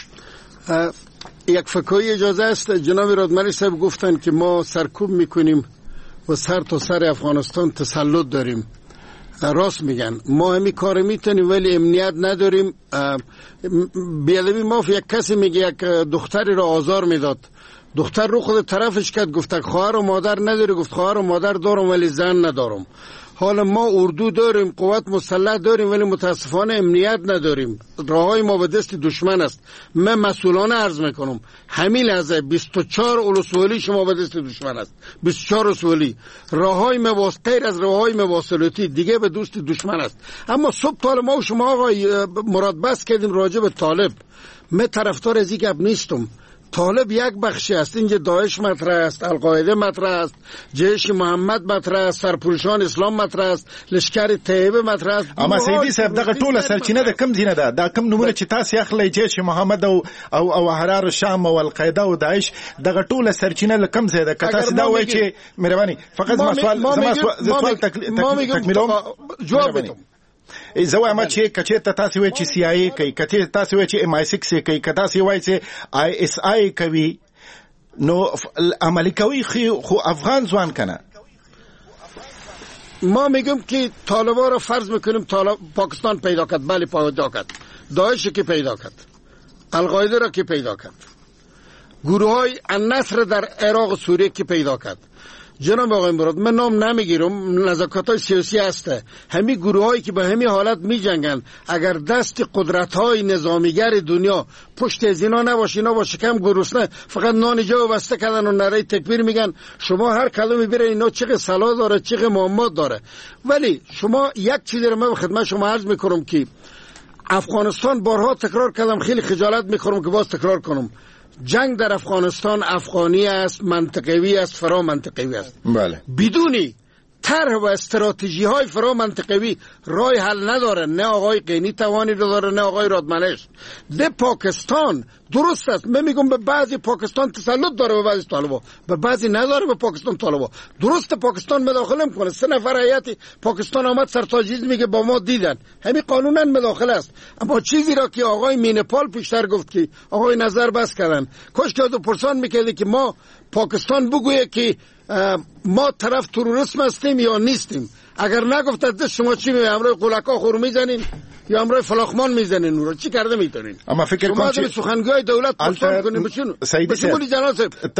یک فکری اجازه است. جناب رادمنش صاحب گفتن که ما سرکوب میکنیم و سر تا سر افغانستان تسلط داریم. راست میگن، ما همی کار میتونیم ولی امنیت نداریم. بیادبی ما یک کسی میگه یک دختری را آزار میداد، دختر رو خود طرفش کرد، گفت خواهر و مادر نداری، گفت خواهر و مادر دارم ولی زن ندارم. حالا ما اردو داریم، قوت مسلح داریم ولی متاسفانه امنیت نداریم. راههای ما به دست دشمن است. من مسئولانه عرض میکنم همین لحظه 24 ولسوالی شما به دست دشمن است. 24 ولسوالی، راههای ما غیر از راههای مواصلاتی دیگه به دست دشمن است. اما صبح طالب ما و شما آقای مراد بس کردیم راجع به طالب. من طرفدار از این گپ نیستم. طالب یک بخشی است. اینجا داعش مطرح است، القاعده مطرح است، جیش محمد مطرح است، سرپرشان اسلام مطرح است، لشکر طیبه مطرح است. اما سیدی صاحب دغه ټوله سرچینه د کم ځینه ده؟ دا کم نمونه چې تاسو اخلي جیش محمد او حرار شام او القاعده او داعش، دغه ټوله سرچینه له کم ځای ده؟ که تاسو دا وایي چې مهرباني فقط ما سوال تکمیلوم جواب بدم. زه وایم چې کچې ته تاسو وایي چې سی آی ای کوي، کچې تاسو وایي چې ام آی 6 کوي، که تاسو وایي چې آی اس آی کوي، نو عملی کوي خو افغان ځوان کنه. ما میگم که طالبان را فرض میکنیم پاکستان پیدا کرد، بله پیدا کرد، داعش که پیدا کرد، القاعده را که پیدا کرد، گروه های النصر در عراق و سوریه که پیدا کرد. جناب آقای مراد، من نام نمیگیرم، نزاکت‌های سیاسی هسته. همین گروهایی که به همین حالت میجنگن اگر دست قدرت‌های نظامیگر دنیا پشت از اینا نباشه، اینا با شکم گرسنه فقط نان جو بسته کردن و نره تکبیر میگن، شما هر کلمه بیره اینا چقدر صلاح داره چقدر معما داره. ولی شما یک چیزی رو من خدمت شما عرض میکنم که افغانستان بارها تکرار کردم، خیلی خجالت میخورم که باز تکرار کنم. جنگ در افغانستان افغانی است، منطقوی است، فرا منطقوی است. بله. بدونی طرح و استراتژی های فرا منطقوی راه حل نداره. نه آقای قینی توانی داره، نه آقای رادمنش. ده پاکستان درست است. من میگم به بعضی پاکستان تسلط داره، به بعضی طالبا، به بعضی نداره. به پاکستان طالبا درست پاکستان مداخله میکنه. 3 نفر هیئت پاکستان آمد سرتاجیز میگه با ما دیدن، همین قانونا مداخله است. اما چیزی را که آقای مینپال پیشتر گفت که آقای نظر بس کردن، کاش که دو پرسان میکرده که ما پاکستان بگویه که ما طرف تروریسم هستیم یا نیستیم. اگر نگفت از شما چی میگه؟ امروز قلکا خور میزنین یا امروز فلاخمان میزنین؟ اون رو چی کرده میتونین؟ اما فکر کنم که سخنگوی دولت پرسان کنیم بچینو بچونی جناب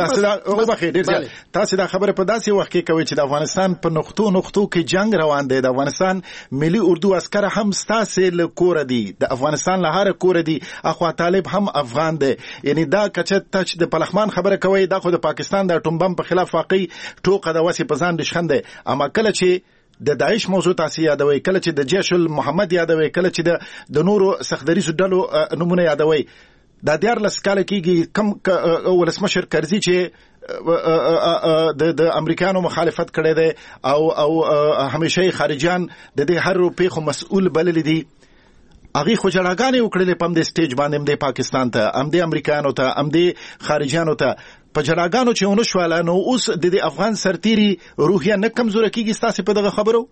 تاسو دا خبره په داسې وخت کې کوي چې د افغانستان په نقطو کې جنگ روان دی. د افغانستان ملي اردو عسكر هم ستاسو له کور دي، د افغانستان له هر کور دي، اخوا طالب هم افغان دی. یعنی دا کچه تچ د پلخمان خبره کوي، دا خو د پاکستان د اټوم بم په خلاف واقعي ټوکه د وسی په ځان دشخنده. اما کله چې د داعش موضوع تاسو یادوي، کله چې د جیش محمد یادوي، کله چې د نورو سختدریسو ډلو نمونه یادوي، دا 14 کال کېږي کم ولسمشر کرزي چې د امریکانو مخالفت کړی دی او همیشه خارجيان د دې هر پیښو مسؤل بلل دي. هغه خو جړاګانې وکړلې په دې سټیج باندې، د پاکستان ته، د امریکانو ته، د خارجيانو ته. په جړاګانو چې ونه شواله، نو اوس د افغان سرتیري روحیه نه کمزوره کیږي ستاسو په دغه خبرو؟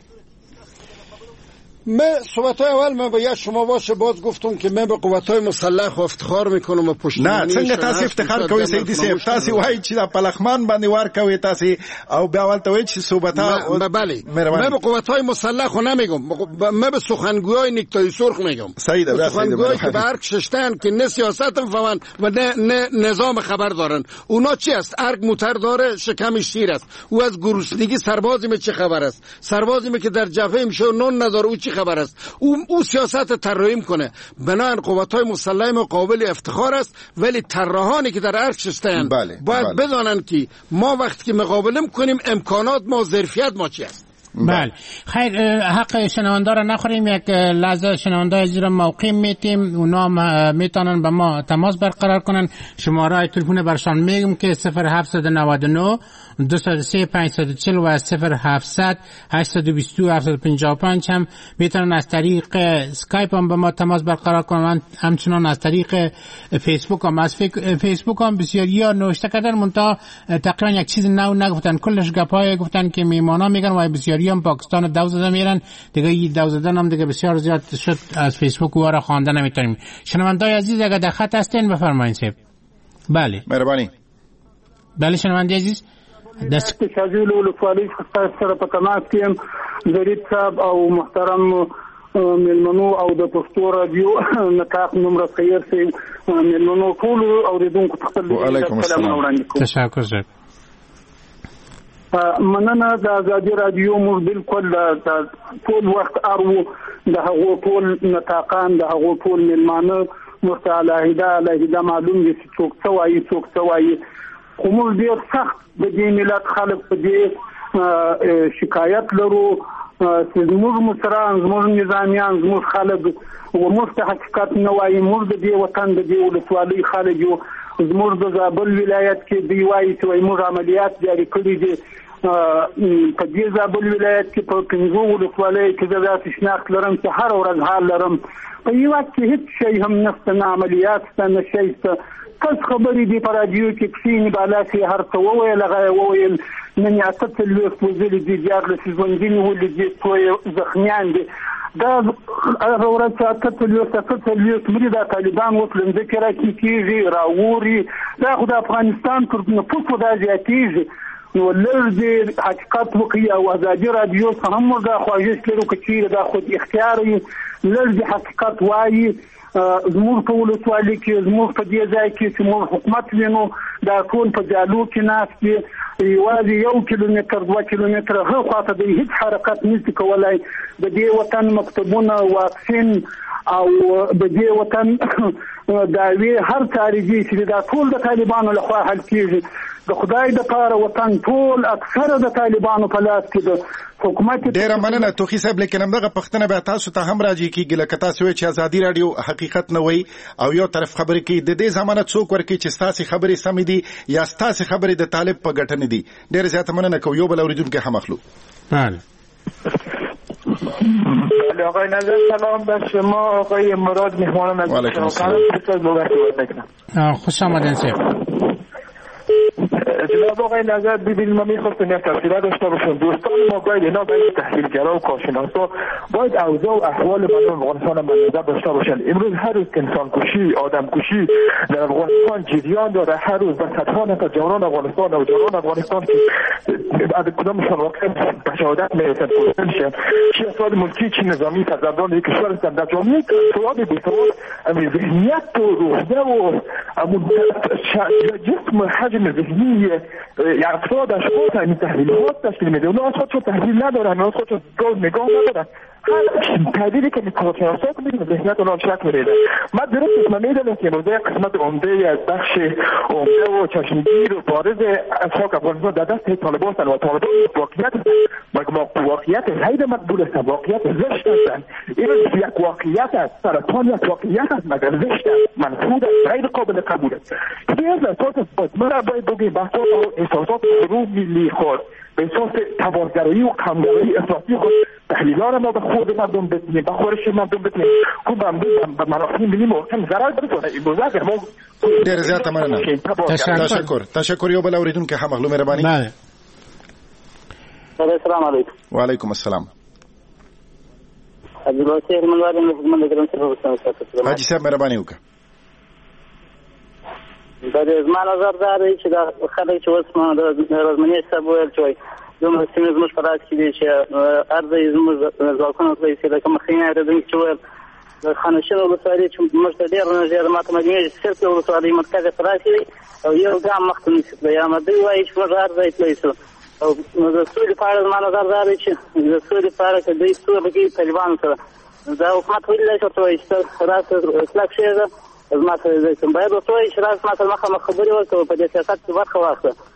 من صحبت‌های اول من باید شما باشه باز گفتم که من به قوت‌های مسلح افتخار میکنم و پشتیبانی. نه څنګه تاسو افتخار کوئ سیدی صاحب؟ تاسو وایي چې د پلخمان باندې وار کوي تاسو او بیا ولته وایي چې صحبت‌ها بله. من به قوت‌های مسلح خو نمیگم، من به سخنگویای نکتای سرخ میگم. سخنگویایی که به ارگ ششتن که نه سیاست میفهمن و نه نظام خبر دارن. اونا چی است؟ ارگ موتر داره، شکمش شیر است. او از گرسنگی سربازی می چه خبر است؟ سربازی می که در جبهه میشه نون نداره، او چی خبر است؟ او سیاست طراحی کنه. بنابراین قوت‌های مسلح مقابل افتخار است، ولی طراحانی که در ارگ شستن باید بدانن که ما وقتی که مقابله کنیم امکانات ما، ظرفیت ما چی است. بله خیر حق شنونده را نخوریم. یک لحظه شنونده زیر موقع میتیم، اونا میتونن با ما تماس برقرار کنن. شماره تلفن برشان میگم که 0799 203 540 و 0700 822 755 هم میتونن از طریق اسکایپ هم با ما تماس برقرار کنن. همچنان از طریق فیسبوک هم، از فیسبوک هم بسیاری ها نوشته کردن منتها تقریبا یک چیز نو نگفتن، کلش گپای گفتن که میمانا میگن و بسیاری هم پاکستان دو زده میرن دیگه. این دو زدن هم دیگه بسیار زیاد شد، از فیسبوک و را خوانده نمیتونیم. شنوندای عزیز اگر در خط هستین بفرمایید صاحب. بله مهربانی. بله شنونده عزیز دست شاجول ولسوالی سره په تماس کې ظریف صاحب او محترم ملمنو او د پښتو رادیو نطاق نمبر خیر سي ملمنو ټول اوریدونکو خپل سلام وړاندې کوم. تشکر صاحب. مننه د ازادي رادیو مو بالکل ټول وخت ارو د هغو ټول نطاقان د هغو ټول ملمانه مرتعالیده معلوم دي چې څوک څه وایي خو موږ ډېر سخت د دې ملت خلک په دې شکایت لرو چې زموږ مشران، زموږ نظامیان، زموږ خلک وموږ ته حقیقت نه وایي. موږ د دې وطن د دې ولسوالۍ خلک یو. زموږ د زابل ولایت کې دوی وایي چې موږ عملیات جاري کړي دي. په دې زابل ولایت کې په 5 ولسوالیو کې زه داسې شناخت لرم چې هر ورځ حال لرم. په یو وخت کې هیڅ شی هم نشته، نه عملیات شته نه شی شته. کس خبرې دي په رادیو کې کښېني بالا کې هر څه وویل هغه یې وویل. نن یې 88 وزلې دي، 14 ژوندي نیولي دي، څو زخمیان دي. دا هغه ورځ چې 88 مري دا طالبان اوس له مځکې راکېږي راوري. دا خو د افغانستان پر نفوسو دا زیاتېږي. نو لږ دې حقیقت وکړي او ازادي رادیو څخه هم موږ دا خواهش لرو که چېرې دا خود اختیار وي لږ دې حقیقت وایي. زموږ په ولسوالۍ کې زموږ په دې ځای کې چې موږ حکومت وینو دا ټول په جالو کې ناست دي. یوازې 1 کیلومتر 2 کیلومتره هاخوا ته دوی هیڅ حرکت نشي کولی. د دې وطن مکتبونه، واکسین او د دې وطن دعوی هر خارجي چې دا ټول د طالبانو لخوا حل کیږي. د خدای د پاره وطن ټول اکثره د طالبانو په لاس کې د حکومت. ډیره مننه توخی صاحب. لیکن همدغه پښتنه به تاسو ته هم راځي کیږي لکه تاسو چې ازادي رادیو حقیقت نه وای او یو طرف خبرې کوي. د دې ضمانت څوک ورکړي چې ستاسو خبرې سمې دي یا ستاسو خبرې د طالب په ګټه نه دي؟ ډیره زیاته مننه کوم. یو بل اوریدونکو هم اخلو. بله آقای نظر سلام به شما. آقای مراد میهمانان از خوش آمدین صاحب. جناب آقای نظر ببینید ما میخواستیم یک تفصیلات داشته باشیم. دوستان ما باید اینا باید تحلیلگرا و کارشناسا باید اوضاع و احوال مردم افغانستان را نظر داشته باشند. امروز هر روز انسان کشی، آدم کشی در افغانستان جریان داره. هر روز به صدها نفر جوانان افغانستان و جوانان افغانستان که از کدامشان واقعا به شهادت میرسند کشته میشن. چه افراد ملکی چه نظامی سربازان یک کشور هستند. در جامعه افراد بی‌سواد ذهنیت و روحیه و جسم حجم ذهنی افراد اشخاص همین تحلیلات تشکیل میده. اونا اشخاص چون تحلیل ندارن، اونا اشخاص چون نگاه ندارن. هر تحلیلی که کارشناسا کنید ذهنیت اونا شک میده. من درست اسم میدونم که امروزه قسمت عمده از بخش عمده و چشمگیر و بارز اشخاص افغانستان در دست طالبان هستند و طالبان واقعیت غیر مقبول است، واقعیت زشت هستند. این یک واقعیت است، سرطان یک واقعیت است مگر زشت است، منفور است، غیر قابل قبول است. این از اساس من باید بگیم بحث احساسات حروب ملی خود به اساس توانگرایی و کمگرایی احساسی خود تحلیل‌ها را ما به خود مردم بتونیم، به خورش مردم بتونیم که به منافع ملی محکم ضرر برسونه. امروزه اگر ما ډېر زیاته مننه. تشکر. یو بل اوریدونکو هم اخلو. مهرباني. بله السلام علیکم. وعلیکم السلام. عبدالواسع منواری محمد کرم صاحب. حاجی صاحب مهرباني وکړه. دا زما نظر دا دی چې دا خلک چې اوس د رزمنې صاحب ویل چې دومره سیمې زموږ په لاس کې دي چې هر ځای زموږ ځواکونه تللی شي. لکه مخکینی اورېدونکي چې ویل د خانشین ولسوالۍ چې موږ ته ډېر نه ډېر ماته معلومېږي چې صرف د ولسوالۍ مرکز ته راشي او یو ګام مخته نشي تللی. اما دوی وایي چې موږ هر ځای تللی شو. او د سولې په اړه زما نظر دا دی چې د سولې په اړه که دوی سوله کوي طالبانو سره دا حکومت ویلی شي ورته وایي چې ته راسه اصلاح کښېږده زما سره باید ورته وایي چې راسه ما سره مخامخ خبرې وکړه په دې سیاست کې برخه واخله.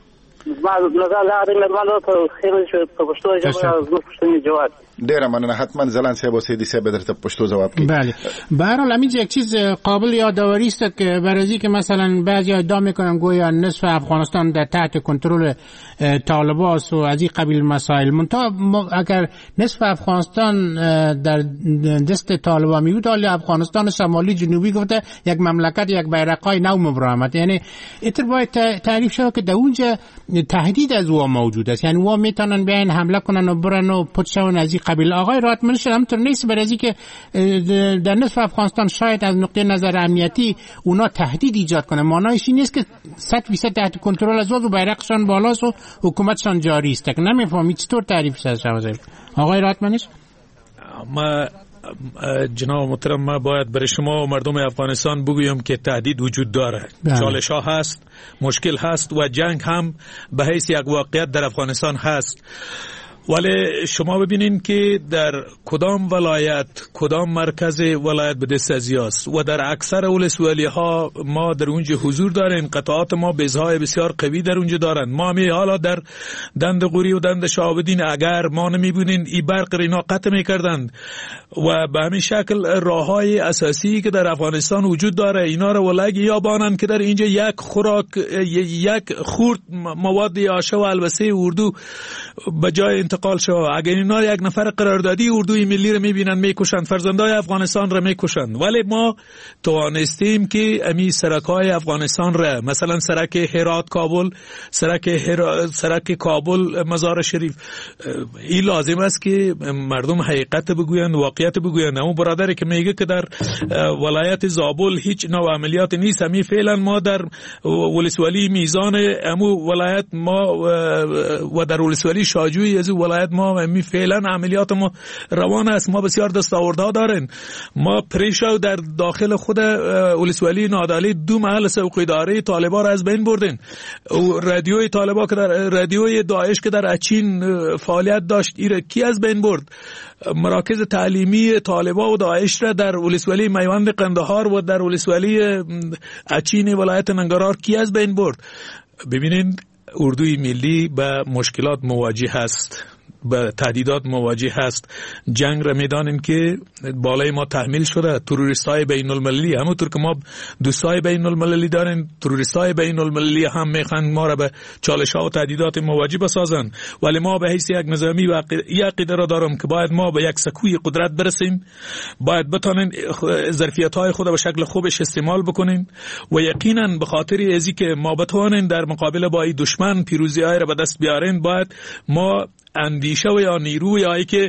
ما نظر لري مېرمنو ته خیر شو په پښتو ژبه زموږ پښتني جواب ډیره مننه. حتما زلان صاحب او سیدی صاحب درته پښتو جواب کوي. بله به هر حال همینجا یک چیز قابل یادآوری است که برای که مثلا بعضی ادعا میکنن گویا نصف افغانستان در تحت کنترل طالبان است و از این قبیل مسائل. منتها اگر نصف افغانستان در دست طالبان میبود، حالا افغانستان شمالی جنوبی گفته یک مملکت یک بیرقای نو مبرمت، یعنی اینطور باید تعریف شود که در اونجا تهدید از او موجود است، یعنی او میتونن بیاین حمله کنن و برن و پت شون از این قبیل. آقای راتمنش همینطور نیست، برای اینکه در نصف افغانستان شاید از نقطه نظر امنیتی اونا تهدید ایجاد کنه، معنایش این نیست که 100% تحت کنترل از و بیرقشان بالاست و حکومتشان جاری است. که نمیفهمی چطور تعریفش از شود. آقای راتمنش ما جناب محترم، ما باید برای شما و مردم افغانستان بگویم که تهدید وجود داره، چالش ها هست، مشکل هست و جنگ هم به حیث یک واقعیت در افغانستان هست. ولی شما ببینین که در کدام ولایت، کدام مرکز ولایت به دست ازیاست و در اکثر ولسوالی ها ما در اونجا حضور داریم. قطعات ما بیزهای بسیار قوی در اونجا دارن. ما می حالا در دند غوری و دند شهابدین اگر ما نمیبینین ای برق اینا قطع میکردند و به همین شکل راه های اساسی که در افغانستان وجود داره اینا رو ولگی یا بانن که در اینجا یک خوراک، یک خورد مواد آشه و البسه اردو به جای انتقال شد. اگر اینا یک نفر قراردادی اردوی ملی رو میبینن میکشند، فرزندای افغانستان رو میکشند. ولی ما توانستیم که امی سرکای افغانستان را، مثلا سرک هرات کابل، سرک کابل مزار شریف، این لازم است که مردم حقیقت بگویند، واقعیت بگویند. اما برادری که میگه که در ولایت زابل هیچ نوع عملیات نیست، امی فعلا ما در ولسوالی میزان امو ولایت ما و در ولسوالی شاجوی از ولایت ما امی فعلا عملیات ما روان است. ما بسیار دستاوردها داریم. ما پریشو در داخل خود ولسوالی نادالی 2 محل سوق اداره طالبان را از بین بردن. رادیوی طالبان که در رادیوی داعش که در اچین فعالیت داشت ایره کی از بین برد؟ مراکز تعلیمی طالبان و داعش را در ولسوالی میوند قندهار و در ولسوالی اچین ولایت ننگرهار کی از بین برد؟ ببینید اردوی ملی به مشکلات مواجه هست، به تهدیدات مواجه هست. جنگ را میدانیم که بالای ما تحمیل شده. تروریستای بین المللی، همونطور که ما دوستای بین المللی داریم، تروریستای بین المللی هم میخوان ما را به چالش ها و تهدیدات مواجه بسازن. ولی ما به حیث یک نظامی و عقیده را دارم که باید ما به یک سکوی قدرت برسیم، باید بتانیم ظرفیت های خود به شکل خوبش استعمال بکنیم و یقینا به خاطر ازی که ما بتوانیم در مقابل با این دشمن پیروزی های را به دست بیاریم، باید ما اندیشه و یا نیروی یا که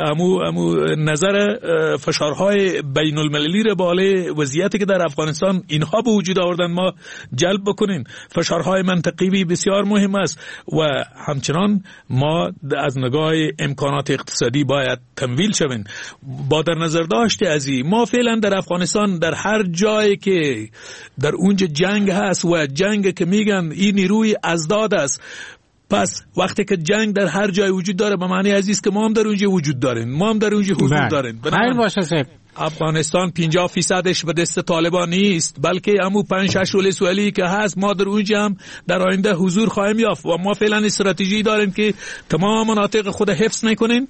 امو نظر فشارهای بین المللی را بالای وضعیتی که در افغانستان اینها به وجود آوردن ما جلب بکنیم. فشارهای منطقی بسیار مهم است و همچنان ما از نگاه امکانات اقتصادی باید تمویل شویم. با در نظر داشته از این ما فعلا در افغانستان در هر جایی که در اونجا جنگ هست و جنگ که میگن این نیروی ازداد است، پس وقتی که جنگ در هر جای وجود داره به معنی عزیز که ما هم در اونجا وجود داریم، ما هم در اونجا حضور داریم. خیر باشه صاحب. افغانستان 50%ش به دست طالبان نیست، بلکه همون 5-6 ولسوالی که هست ما در اونجا هم در آینده حضور خواهیم یافت و ما فعلا استراتژی داریم که تمام مناطق خود حفظ میکنیم.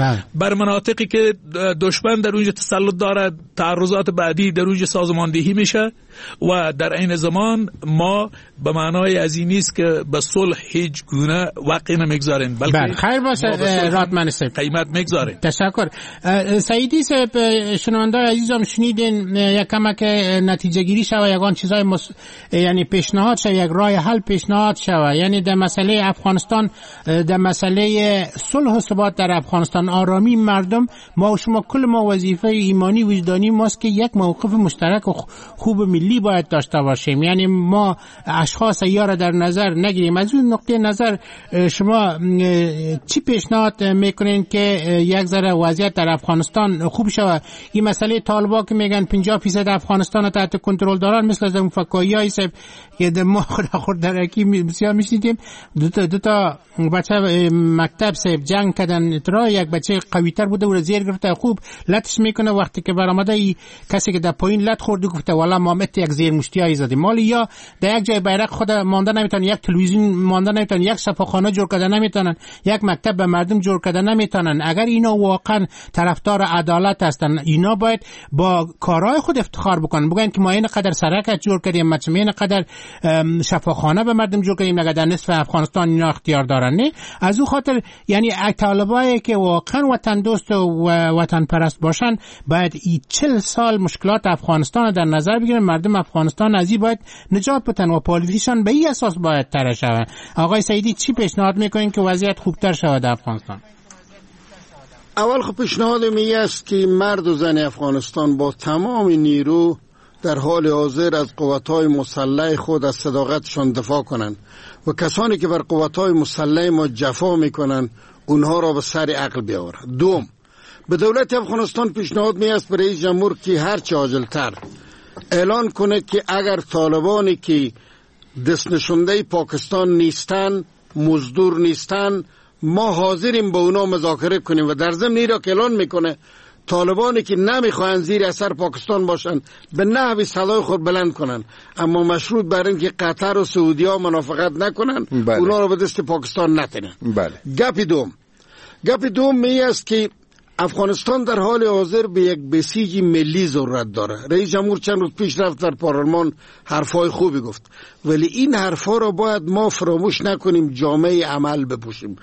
بر مناطقی که دشمن در اونجا تسلط داره تعرضات بعدی در اونجا سازماندهی میشه و در این زمان ما به معنای از این نیست که به صلح هیچ گونه وقعی نمیگذاریم، بلکه خیر باشه راتمن صاحب قیمت میگذاریم. تشکر. سعیدی صاحب، شنوندای عزیزم شنیدین یکم که نتیجه گیری شوه، یگان چیزای یعنی پیشنهاد شوه، یک راه حل پیشنهاد شوه، یعنی در مسئله افغانستان، در مسئله صلح و ثبات در افغانستان، آرامی مردم، ما و شما کل ما وظیفه ایمانی وجدانی ماست که یک موقف مشترک و خوب ملی باید داشته باشیم. یعنی ما اشخاص ایار در نظر نگیریم. از اون نقطه نظر شما چی پیشنهاد میکنین که یک ذره وضعیت در افغانستان خوب شود؟ این مسئله طالبان که میگن 50% افغانستان تحت کنترل دارن، مثل از مفکرایی است که ما خود درکی بسیار میشنیدیم. دو تا بچه مکتب صاحب جنگ کردن، اترا یک بچه قوی تر بوده و زیر گرفته، خوب لطش میکنه. وقتی که برآمده کسی که در پایین لط خورده گفته والا ما باید یک زیرمشتی آزادی مالی یا در یک جای بیرق خود مانده نمیتونن، یک تلویزیون مانده نمیتونن، یک شفاخانه جور کرده نمیتونن، یک مکتب به مردم جور کرده نمیتونن. اگر اینا واقعا طرفدار عدالت هستن، اینا باید با کارهای خود افتخار بکنن، بگن که ما این قدر سرکت جور کردیم، مثلا این قدر شفاخانه به مردم جور کردیم، نگه در نصف افغانستان اینا اختیار دارن. نه از اون خاطر یعنی طالبایی که واقعا وطن دوست و وطن پرست باشن باید 40 سال مشکلات افغانستان در نظر بگیرن. مردم افغانستان از این باید نجات بدن و پالیسیشان به این اساس باید طرح شود. آقای سعیدی چی پیشنهاد میکنین که وضعیت خوبتر شود در افغانستان؟ اول خب پیشنهاد می است که مرد و زن افغانستان با تمام نیرو در حال حاضر از قوت‌های مسلح خود از صداقتشان دفاع کنند و کسانی که بر قوت‌های مسلح ما جفا میکنند اونها را به سر عقل بیاورند. دوم، به دولت افغانستان پیشنهاد می است برای رئیس جمهور که هر چه عاجل‌تر اعلان کنه که اگر طالبانی که دست نشانده پاکستان نیستن، مزدور نیستن، ما حاضریم با اونا مذاکره کنیم و در ضمن را که اعلان میکنه طالبانی که نمیخواهند زیر اثر پاکستان باشن به نحوی صدای خود بلند کنن، اما مشروط بر این که قطر و سعودی ها منافقت نکنن، اونا را به دست پاکستان نتنن. گپ دوم می است که افغانستان در حال حاضر به یک بسیج ملی ضرورت داره. رئیس جمهور چند روز پیش رفت در پارلمان حرفای خوبی گفت، ولی این حرفا را باید ما فراموش نکنیم، جامعه عمل بپوشیم.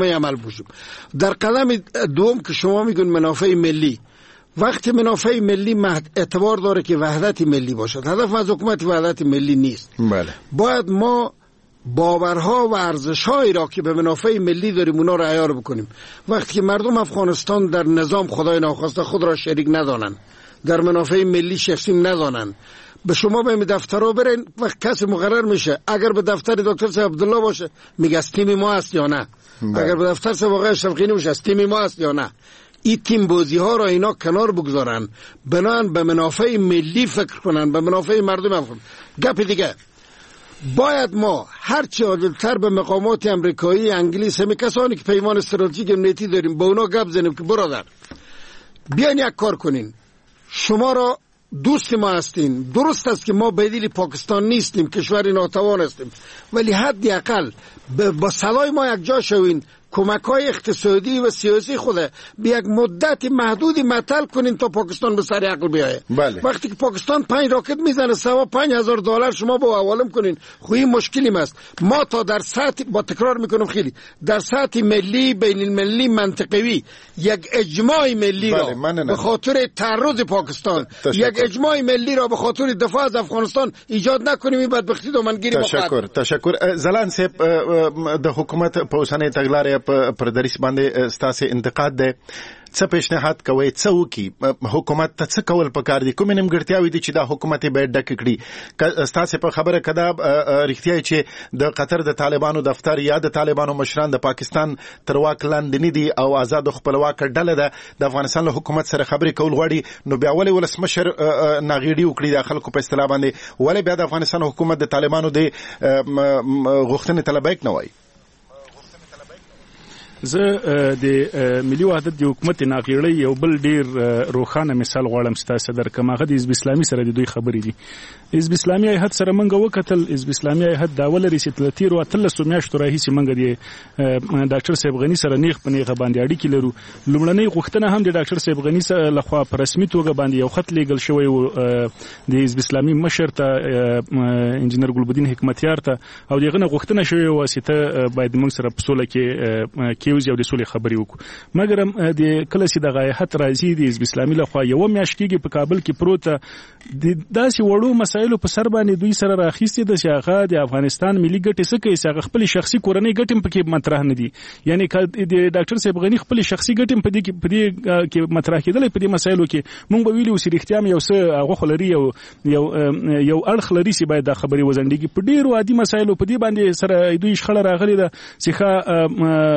در قدم دوم که شما میگن منافع ملی، وقتی منافع ملی اعتبار داره که وحدت ملی باشد. هدف از حکومت وحدت ملی نیست. باید ما باورها و ارزش‌هایی را که به منافع ملی داریم اونا را عیار بکنیم. وقتی که مردم افغانستان در نظام خدای ناخواسته خود را شریک ندانن، در منافع ملی شخصی ندانن، به شما به دفترها برین، وقت کسی مقرر میشه اگر به دفتر دکتر صاحب عبدالله باشه میگه از تیم ما است یا نه، اگر به دفتر صاحب آقای اشرف غنی باشه از تیم ما است یا نه. این تیم بازی ها را اینا کنار بگذارن، بنان به منافع ملی فکر کنن، به منافع مردم افغان. گپ دیگه، باید ما هرچی عادلتر به مقامات امریکایی، انگلیس، همه کسانی که پیمان استراتژیک امنیتی داریم با اونا گپ زنیم که برادر بیاین یک کار کنین، شما را دوست ما هستین، درست است که ما بدیل پاکستان نیستیم، کشور ناتوان هستیم، ولی حداقل با صدای ما یک جا شوین، کمک‌های اقتصادی و سیاسی خود به یک مدت محدودی معطل کنین تا پاکستان به سر عقل بیایه. وقتی که پاکستان 5 راکت میزنه سوا $5,000 شما با حوالم کنین، خو این مشکلی است. ما تا در سطح، با تکرار میکنم خیلی، در سطح ملی، بین المللی، منطقوی یک اجماع ملی را به خاطر تعرض پاکستان، یک اجماع ملی را به خاطر دفاع از افغانستان ایجاد نکنیم. این بدبختی دومنگیری تشکر زلان صاحب، د حکومت په اوسنۍ تګلارې پر دریس باندې ستاسو انتقاد ده، څه پیشنهاد کوي، څه وکي حکومت ته څه کول پکار دي، کوم نیمګړتیاوې دي چې دا حکومت به ډک کړي؟ ستاسو په خبره کده رښتیا چې د قطر د طالبانو دفتر یا د طالبانو مشران د پاکستان تر واک لاندې نه دي او آزاد خپلواک ډله ده د افغانستان له حکومت سره خبرې کول غواړي، نو بیا ولې ولسمشر ناغېړي وکړي د خلکو په اصطلاح باندې، ولې بیا د افغانستان حکومت د طالبانو د غوښتنې طلبیک نه وایي؟ زه د ملي وحدت د حکومت ناغېړۍ یو بل ډیر روښانه مثال غواړم ستاسو درکم. هغه د حزب اسلامي سره د دوی خبرې دي. حزب اسلامي هیئت سره منګه وکتل، حزب اسلامي هیئت دا ول ریسټل تیر او 13 میاشتو راهیسې منګه د ډاکټر صاحب غنی سره نیغ په نیغه باندې اړیکې لرو. لومړنۍ غوښتنه هم د ډاکټر صاحب غنی سره لخوا په رسمي توګه باندې یو خط لیږل شوی و د حزب اسلامي مشر ته، انجنیر ګلبدین حکمتیار ته، او دغه غوښتنه شوی واسطه باید موږ سره په سوله کې کیوز یو د سولې خبرې وکړو. مګر د کله چې د غایحت راځي د حزب اسلامي لخوا یو میاشت کېږي په کابل کې پروت د داسې وړو مسایلو په سر باندې دوی سره راخیستي د شاغه د افغانستان ملي ګټې څه کوي، هغه خپل شخصي کورنۍ ګټې په کې مطرح نه دي. یعنی د ډاکټر صاحب غنی خپل شخصي ګټې په دې کې مطرح کېدل په دې مسایلو کې مونږ به ویلو چې اړتیا مې یو څه هغه خلري یو اړخ لري چې باید دا خبرې وزندګي په ډیرو عادي مسایلو په دې باندې سره دوی شخړه راغلي ده چې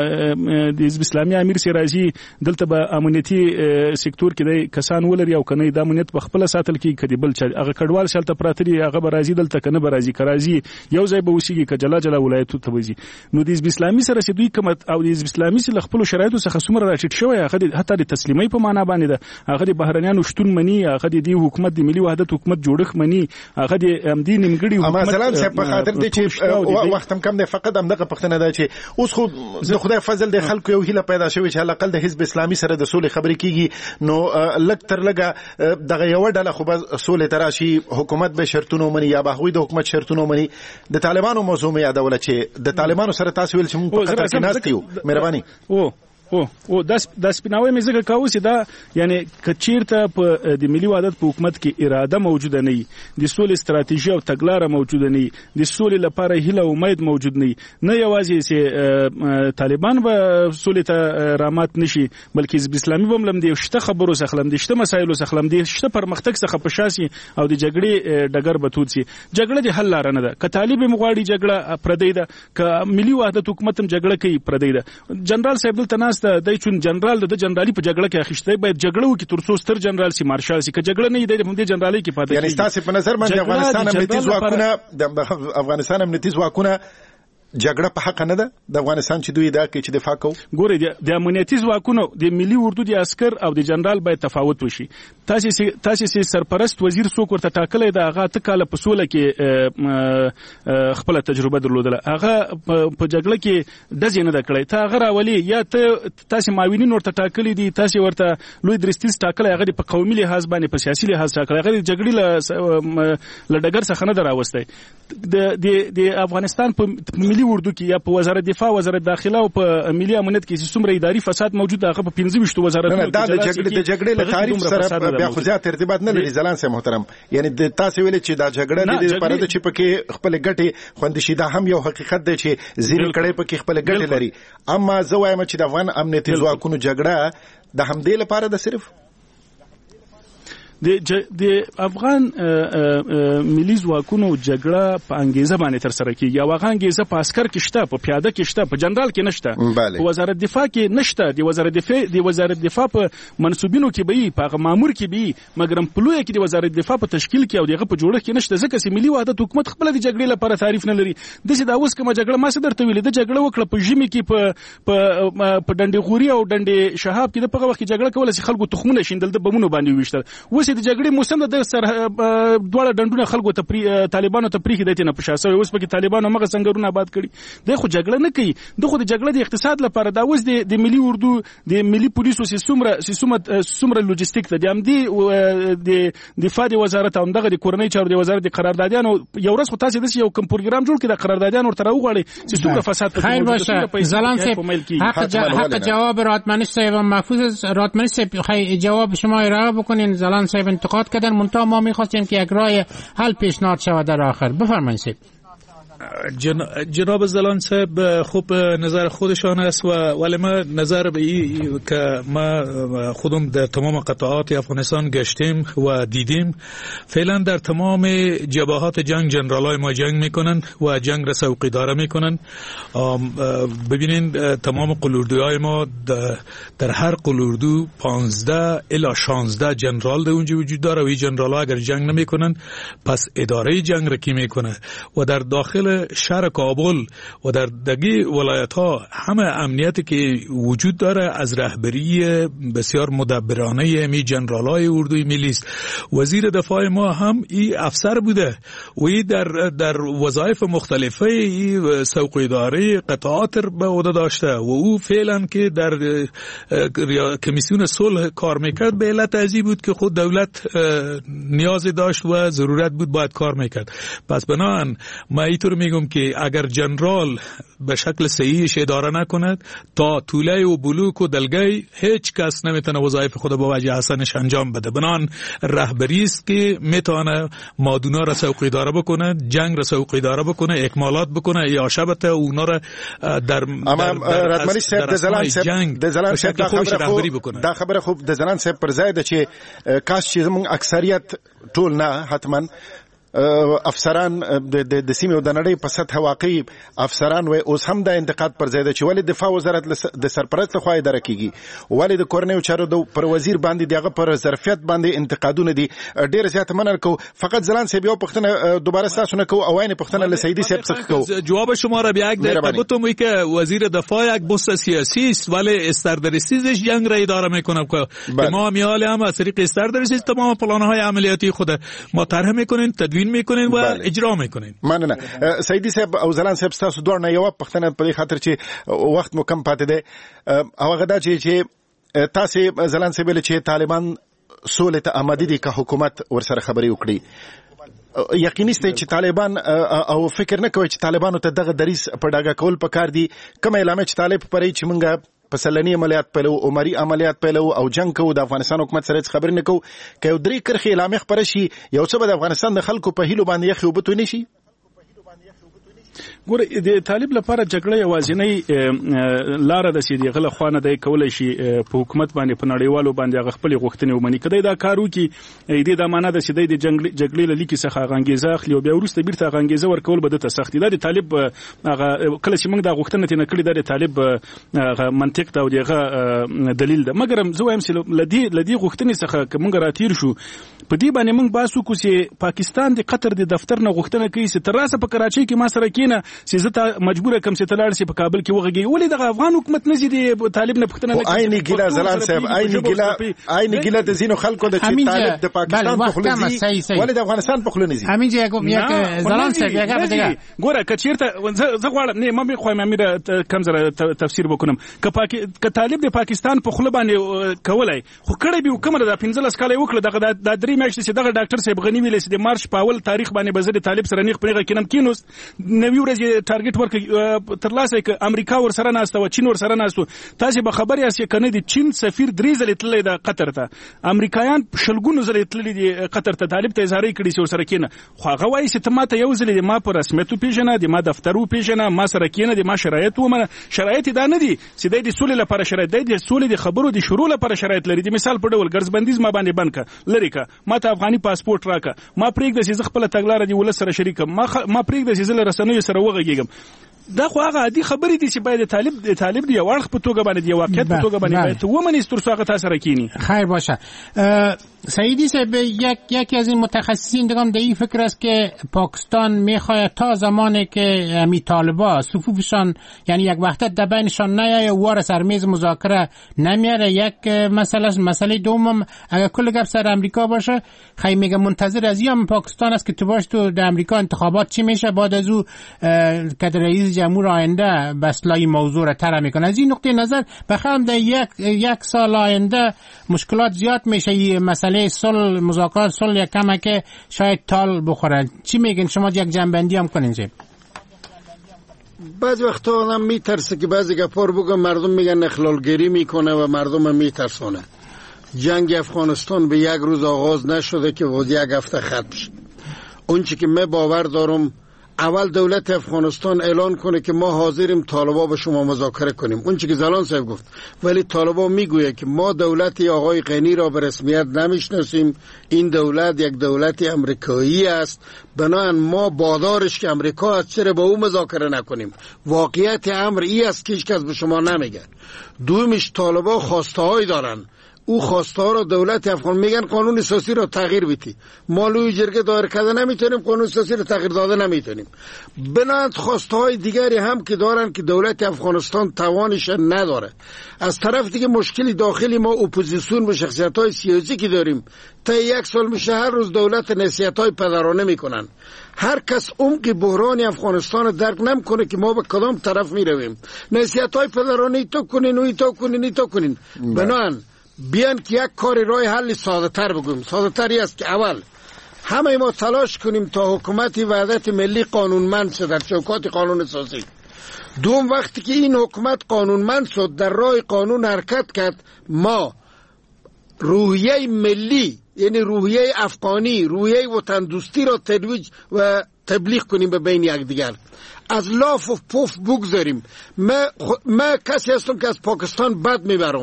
د حزب اسلامي امیر سي راځي دلته به امنیتي سکتور کې د کسان ولري او کنه د امنیت په خپل ساتل کې کدي بل چې هغه کډوال شالته پراتري هغه به راځي دلته کنه به راځي کرازي یو ځای به وسیږي کجلا جلا ولایتو ته وځي نو د حزب اسلامي سره چې دوی کوم او د حزب اسلامي سره خپل شرایطو څخه څومره راټیټ شوی هغه حتی د تسلیمۍ په معنا باندې ده هغه د بهرنیانو شتون مني هغه د حکومت د ملي وحدت حکومت جوړښت مني هغه د امدی نیمګړي حکومت مثلا چې په خاطر دي چې وخت کم دی فقط همدغه پښتنه ده چې اوس خو د خدای فضل د خلکو یو هیله پیدا شوی چې حداقل د حزب اسلامي سره د سولې خبرې کیږي نو لک تر لګه دغه یو ډله خو به سولې تراشي حکومت به شرطونه مني یا به هوی د حکومت شرطونه مني د طالبانو موضوع مې یادول چې د طالبانو سره تاسو ویل چې موږ په قطر کې ناست یو مهرباني او د سپیناوي مې ځکه کاوه چې دا یعنی کچیرته په د ملي وحدت په حکومت کې اراده موجوده نه د سولې ستراتیژي او تګلاره موجوده نه د سولې لپاره هیله او امید موجود نه یوازې چې طالبان به سولې ته رامات نشي بلکې حزب اسلامي هم لمدي شته خبرو څخه لمدي شته مسایلو څخه لمدي شته پرمختګ څخه پشاسي او د جګړې ډګر بتود سي جګړه د حل لار نه ده ک طالب مغواړي جګړه پردی ده ک ملي وحدت حکومت هم جګړه کوي پردی ده جنرال صاحب دلته ناس د چون جنرال د جنرالي په جګړه کې اخیشته باید جګړه وکړي ترڅو ستر جنرال سي مارشال سي که جګړه نه دی د جنرالي کې پاتې یعنی تاسو په نظر باندې افغانستان امنیتي ځواکونه جګړه په حق نه ده د افغانستان چې دوی دا کوي چې دفاع کوي ګوري د امنیتي ځواکونو د ملي اردو د عسكر او د جنرال باید تفاوت وشي تاسو سرپرست وزیر څوک ورته ټاکلې ده هغه تکاله په سوله کې خپل تجربه درلودله هغه په جګړه کې د ځینې د کړې ته هغه راولي یا تاسو معاونین ورته ټاکلې دي تاسو ورته لوی درستیز ټاکلې هغه په قومي لحاظ باندې په سیاسي لحاظ ټاکلې هغه جګړې له ډګر څخه نه دراوسته د افغانستان په ملي اردو کې یا په وزارت دفاع وزارت داخله او په ملي امنیت کې څومره اداري فساد موجود هغه په 15 وزارتونو کې د جګړې له تعریف سره بیا خو زیات ارتباط نه لري ځلان سه محترم یعنی د تاسو ویل چې دا جګړه د لپاره د چې پکې خپل ګټي خوندشي دا هم یو حقیقت دی چې زیر کړي پکې خپل ګټي لري اما زه وایم چې د افغان امنیتي ځواکونو جګړه د همدې لپاره د صرف د افغان ملي ځواکونو جګړه په انګیزه باندې تر سره کیږي او هغه انګیزه په عسكر کې شته په پیاده کې شته په جنرال کې نشته په وزارت دفاع کې نشته د وزارت دفاع په منسوبینو کې به په مامور کې به مګرم په لوی کې د وزارت دفاع په تشکیل کې او دغه په جوړښت کې نشته ځکه چې ملي وحدت حکومت خپل د جګړې لپاره تعریف نه لري د څه دا اوس کومه جګړه ما څه درته ویل د جګړه وکړه په ژمي کې په ډنډې غوري او ډنډې شهاب کې د په وخت کې جګړه کوله چې خلکو تخمونه شیندل د بمونو باندې وشتل اوس د جګړې موسم د سر دواړه ډنډونه خلکو ته طالبانو ته پریخي دته نه پښاسو اوس په کې طالبانو مغه څنګهونه آباد کړي د خو جګړه نه کوي د خو د جګړه د اقتصاد لپاره دا اوس د ملي اردو د ملي پولیسو سیسومره لوجستیک ته د امدي د دفاع وزارت او دغه د کورنۍ چارو د وزارت د قراردادیانو یو ورځ خو تاسو د یو کوم پروګرام جوړ کړی د قراردادیانو ورته راوغړي چې څومره فساد خیر باشه زلان صاحب حق جواب راتمنی صاحب محفوظ راتمنی صاحب جواب شما ارائه بکنین زلان صاحب انتقاد کردن منتها ما می‌خواستیم که یک راه حل پیشنهاد شود در آخر بفرمایید جناب زلان صاحب خوب نظر خودشان است ولی ما نظر به این که ما خودم در تمام قطعات افغانستان گشتیم و دیدیم فعلا در تمام جبهات جنگ جنرالای ما جنگ میکنن و جنگ را سوق اداره میکنن ببینین تمام قلوردوهای ما در هر قلوردو 15 الی 16 جنرال در اونجا وجود داره و این جنرالها اگر جنگ نمیکنن پس اداره جنگ را کی میکنه و در داخل شهر کابل و در دیگه ولایت ها همه امنیتی که وجود داره از رهبری بسیار مدبرانه می جنرالای اردوی ملی است. وزیر دفاع ما هم این افسر بوده و این در وظایف مختلفه این سوق اداره قطعات به عهده داشته و او فعلا که در کمیسیون صلح کار میکرد به علت ازی بود که خود دولت نیاز داشت و ضرورت بود باید کار میکرد. پس بنابراین ما اینطور میگم که اگر جنرال به شکل صحیحش اداره نکند تا طوله و بلوک و دلگی هیچ کس نمیتونه وظایف خود با وجه حسنش انجام بده. بنان رهبری است که میتونه مادونا را سوق اداره بکنه، جنگ را سوق اداره بکنه، اکمالات بکنه یا شبته اونا را در راتمنی صاحب د زلان صاحب دا خبره خوب د زلان صاحب پر ځای ده چې کاش چې زموږ اکثریت ټول نه حتما افسران د سیمې او د نړۍ په سطح واقعي افسران وي اوس هم د انتقاد پر ځای ده چې ولې دفاع وزارت د سرپرست لخوا اداره کیږي ولې د کورنیو چارو پر وزیر باندې دغه پر ظرفیت باندې انتقادونه دي ډیر زیات منل کو فقط زلان صاحب یو پښتنه دوباره تاسو نه کو او عین پښتنه له سیدی صاحب څخه کو جواب شما را به یک دقیقه بتون می که وزیر دفاع یک بوست سیاسی است ولی استردرسیزش جنگ را اداره میکنه که ما میال هم از طریق استردرسیز تمام پلان‌های عملیاتی خود ما طرح میکنین تدوین میکنین و اجرا میکنین. مننه سیدی صاحب او زلان صاحب تاسو دوه نه یو پښتنه په خاطر چې وخت مو کم پاتې دی او هغه دا چې تاسو زلان صاحب چې طالبان سولې ته آماده دي که حکومت ورسره خبرې وکړي یقیني ست چې طالبان او فکر نه کوي چې طالبانو ته دغه دریس په ډاګه کول پکار دي کوم اعلان چې طالب پرې چې مونږه پسلنی عملیات پیلو عمری عملیات پیلو او جنگ کو د افغانستان حکومت سره خبر نه کو که یو درې کرخي اعلان خبر شي یو څه د افغانستان د خلکو په هیلو باندې یخي وبته نشي ګور د طالب لپاره جګړه یوازینی لار د سیدی غله خوانه د کولای شي په حکومت باندې په نړیوالو باندې خپل غوښتنې ومني کدی دا کارو کې د امانه د سیدی د جګړې لیکي څخه غانګیزه اخلي او بیا ورسته بیرته غانګیزه ورکول به د سختي د طالب هغه کله چې موږ د غوښتنې نه کړی د طالب منطق دا او دغه دلیل ده مګر زه وایم چې لدی غوښتنې څخه موږ راتیر شو په دې باندې موږ باسو کو چې پاکستان د قطر د دفتر نه غوښتنه کوي چې تر راسه په کراچۍ کې ما سره کینه چې زه مجبور کوم چې تلاړ شي په کابل کې وغږی ولې د افغان حکومت نه زیدي طالب نه پښتنه نه عیني ګیلا زلان صاحب عیني ګیلا د زینو خلکو د طالب د پاکستان په خلوزي ولې د افغانستان په خلونزي همین یک زلان صاحب یک بده ګوره کچیرته زه غواړم نه مې خو مې کم زره تفسیر وکړم که طالب د پاکستان په خله باندې کولای خو کړه به کومه د 15 کال وکړه دغه د درې میاشتې چې دغه ډاکټر صاحب غنی ویل چې د مارچ په اول تاریخ باندې بزر طالب سره نیغ پرېغه کینم کینوس نوی ورځ ټارګټ ورک تر لاسه ک امریکا ور سره ناست او چین ور سره ناست تاسو به خبري اسې کنه د چین سفیر درې ځلې تللی د قطر ته امریکایان شلګونو ځلې تللی دي قطر ته طالب ته اظهار کړي چې ور سره کینه خو هغه وایي چې ته ماته یو ځلې ما په رسمیت پیژنه د ما دفتر پیژنه ما سره کینه د ما شرایط ومنه شرایط دا نه دي چې د سولې لپاره شرایط دی د سولې د خبرو د شروع لپاره شرایط لري د مثال په ډول ګرځبندیز ما باندې بند ک لری ک ما ته افغاني پاسپورت راکا ما پرېږده چې خپل تګلار دی ول سره شریک ما پرېږده چې زله رسنوي سره وغږیږم دا خو هغه عادي خبرې دي چې باید طالب دی واړخ په توګه باندې دی واقعیت په توګه باندې باید ومني سترساغه تاسو راکینی خیر باشه سعیدی صاحب یکی از این متخصصین دیگه در این فکر است که پاکستان میخواهد تا زمانی که امی طالبا صفوفشان یعنی یک وحدت در بینشان نیاید وار سر میز مذاکره نمیاره یک مسئله دوم اگر کل گپ سر امریکا باشه خیلی میگه منتظر از این پاکستان است که تو باش تو در امریکا انتخابات چی میشه بعد از او که رئیس جمهور آینده بسلای موضوع را طرح میکنه از این نقطه نظر بخوام در یک سال آینده مشکلات زیاد میشه مسئله صلح مذاکرات صلح کمه که شاید تال بخوره چی میگین شما یک جنبندی هم کنین زیب بعض وقتا آدم میترسه که بعضی گپار بگم مردم میگن اخلالگری میکنه و مردم هم میترسونه جنگ افغانستان به یک روز آغاز نشده که بود یک هفته ختم شد اون چی که من باور دارم اول دولت افغانستان اعلان کنه که ما حاضریم طالبا با شما مذاکره کنیم اون چی که زلان صاحب گفت ولی طالبا میگویه که ما دولت آقای غنی را به رسمیت نمیشناسیم این دولت یک دولت امریکایی است بنابراین ما بادارش که امریکا است چرا با او مذاکره نکنیم واقعیت امر ای است که هیچ کس به شما نمیگه دومش طالبا خواسته های دارن او خواسته ها را دولت افغان میگن قانون اساسی را تغییر بدی ما لوی جرگه دایر کرده نمیتونیم قانون اساسی را تغییر داده نمیتونیم بنابراین خواسته های دیگری هم که دارن که دولت افغانستان توانش نداره از طرف دیگه مشکلی داخلی ما اپوزیسیون و شخصیت های سیاسی که داریم تا یک سال میشه هر روز دولت نصیحت های پدرانه میکنن هر کس عمق بحران افغانستان درک نمیکنه که ما به کدام طرف میرویم نصیحت های پدرانه تو کنین و تو کنین تو کنین بنابراین بیان که یک کار راه حل ساده تر بگویم ساده تری است که اول همه ما تلاش کنیم تا حکومت وحدت ملی قانونمند شد در چوکات قانون اساسی دوم وقتی که این حکومت قانونمند شد در راه قانون حرکت کرد ما روحیه ملی یعنی روحیه افغانی روحیه وطن دوستی را ترویج و تبلیغ کنیم به بین یکدیگر از لاف و پوف بگذاریم من کسی هستم که از پاکستان بد میبرم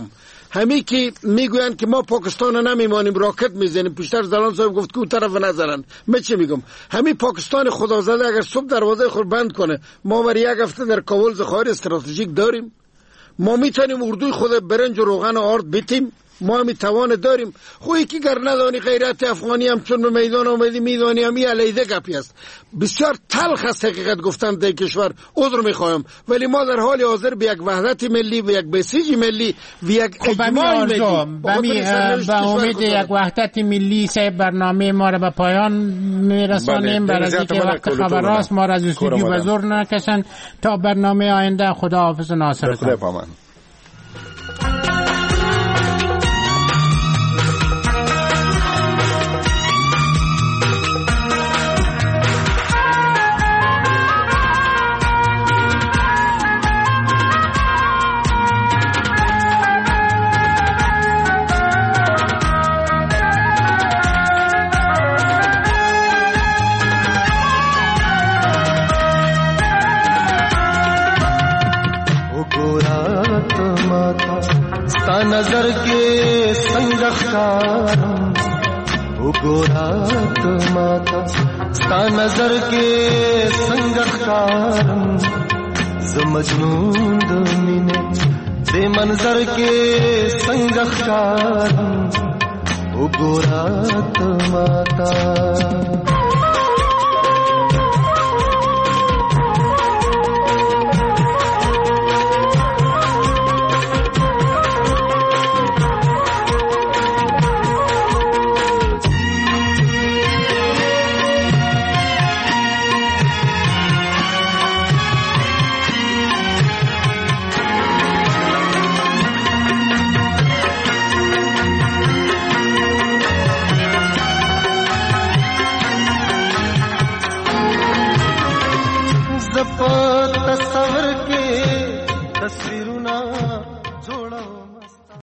همین که میگویند که ما پاکستان نمیمانیم راکت میزنیم، پیشتر زلان صاحب گفت که اون طرف نزنن. من چه میگم؟ همین پاکستان خدازاده اگر صبح دروازه خود بند کنه، ما برای یک هفته در کابل ذخایر استراتژیک داریم، ما میتونیم اردوی خود برنج و روغن و آرد بیتیم، ما همی توان داریم. خویی که گر ندانی غیرت افغانی هم چون به میدان آمدی میدانی همی علیده گپی است. بسیار تلخ است حقیقت گفتن در کشور، عذر میخوایم، ولی ما در حال حاضر به یک وحدت ملی، به یک بسیج ملی، به یک اجماع ملی، به امید یک وحدت ملی سه برنامه ما را به پایان میرسانیم. برای اینکه وقت خبر است ما را از استودیو به زور نکشن. تا برنامه آینده، خدا حافظ ناصر. नजर के संग ख्यारम उगोरात माता स्ता नजर के संग ख्यारम ज मजनून दमीने दे मंजर के संग ख्यारम उगोरात माता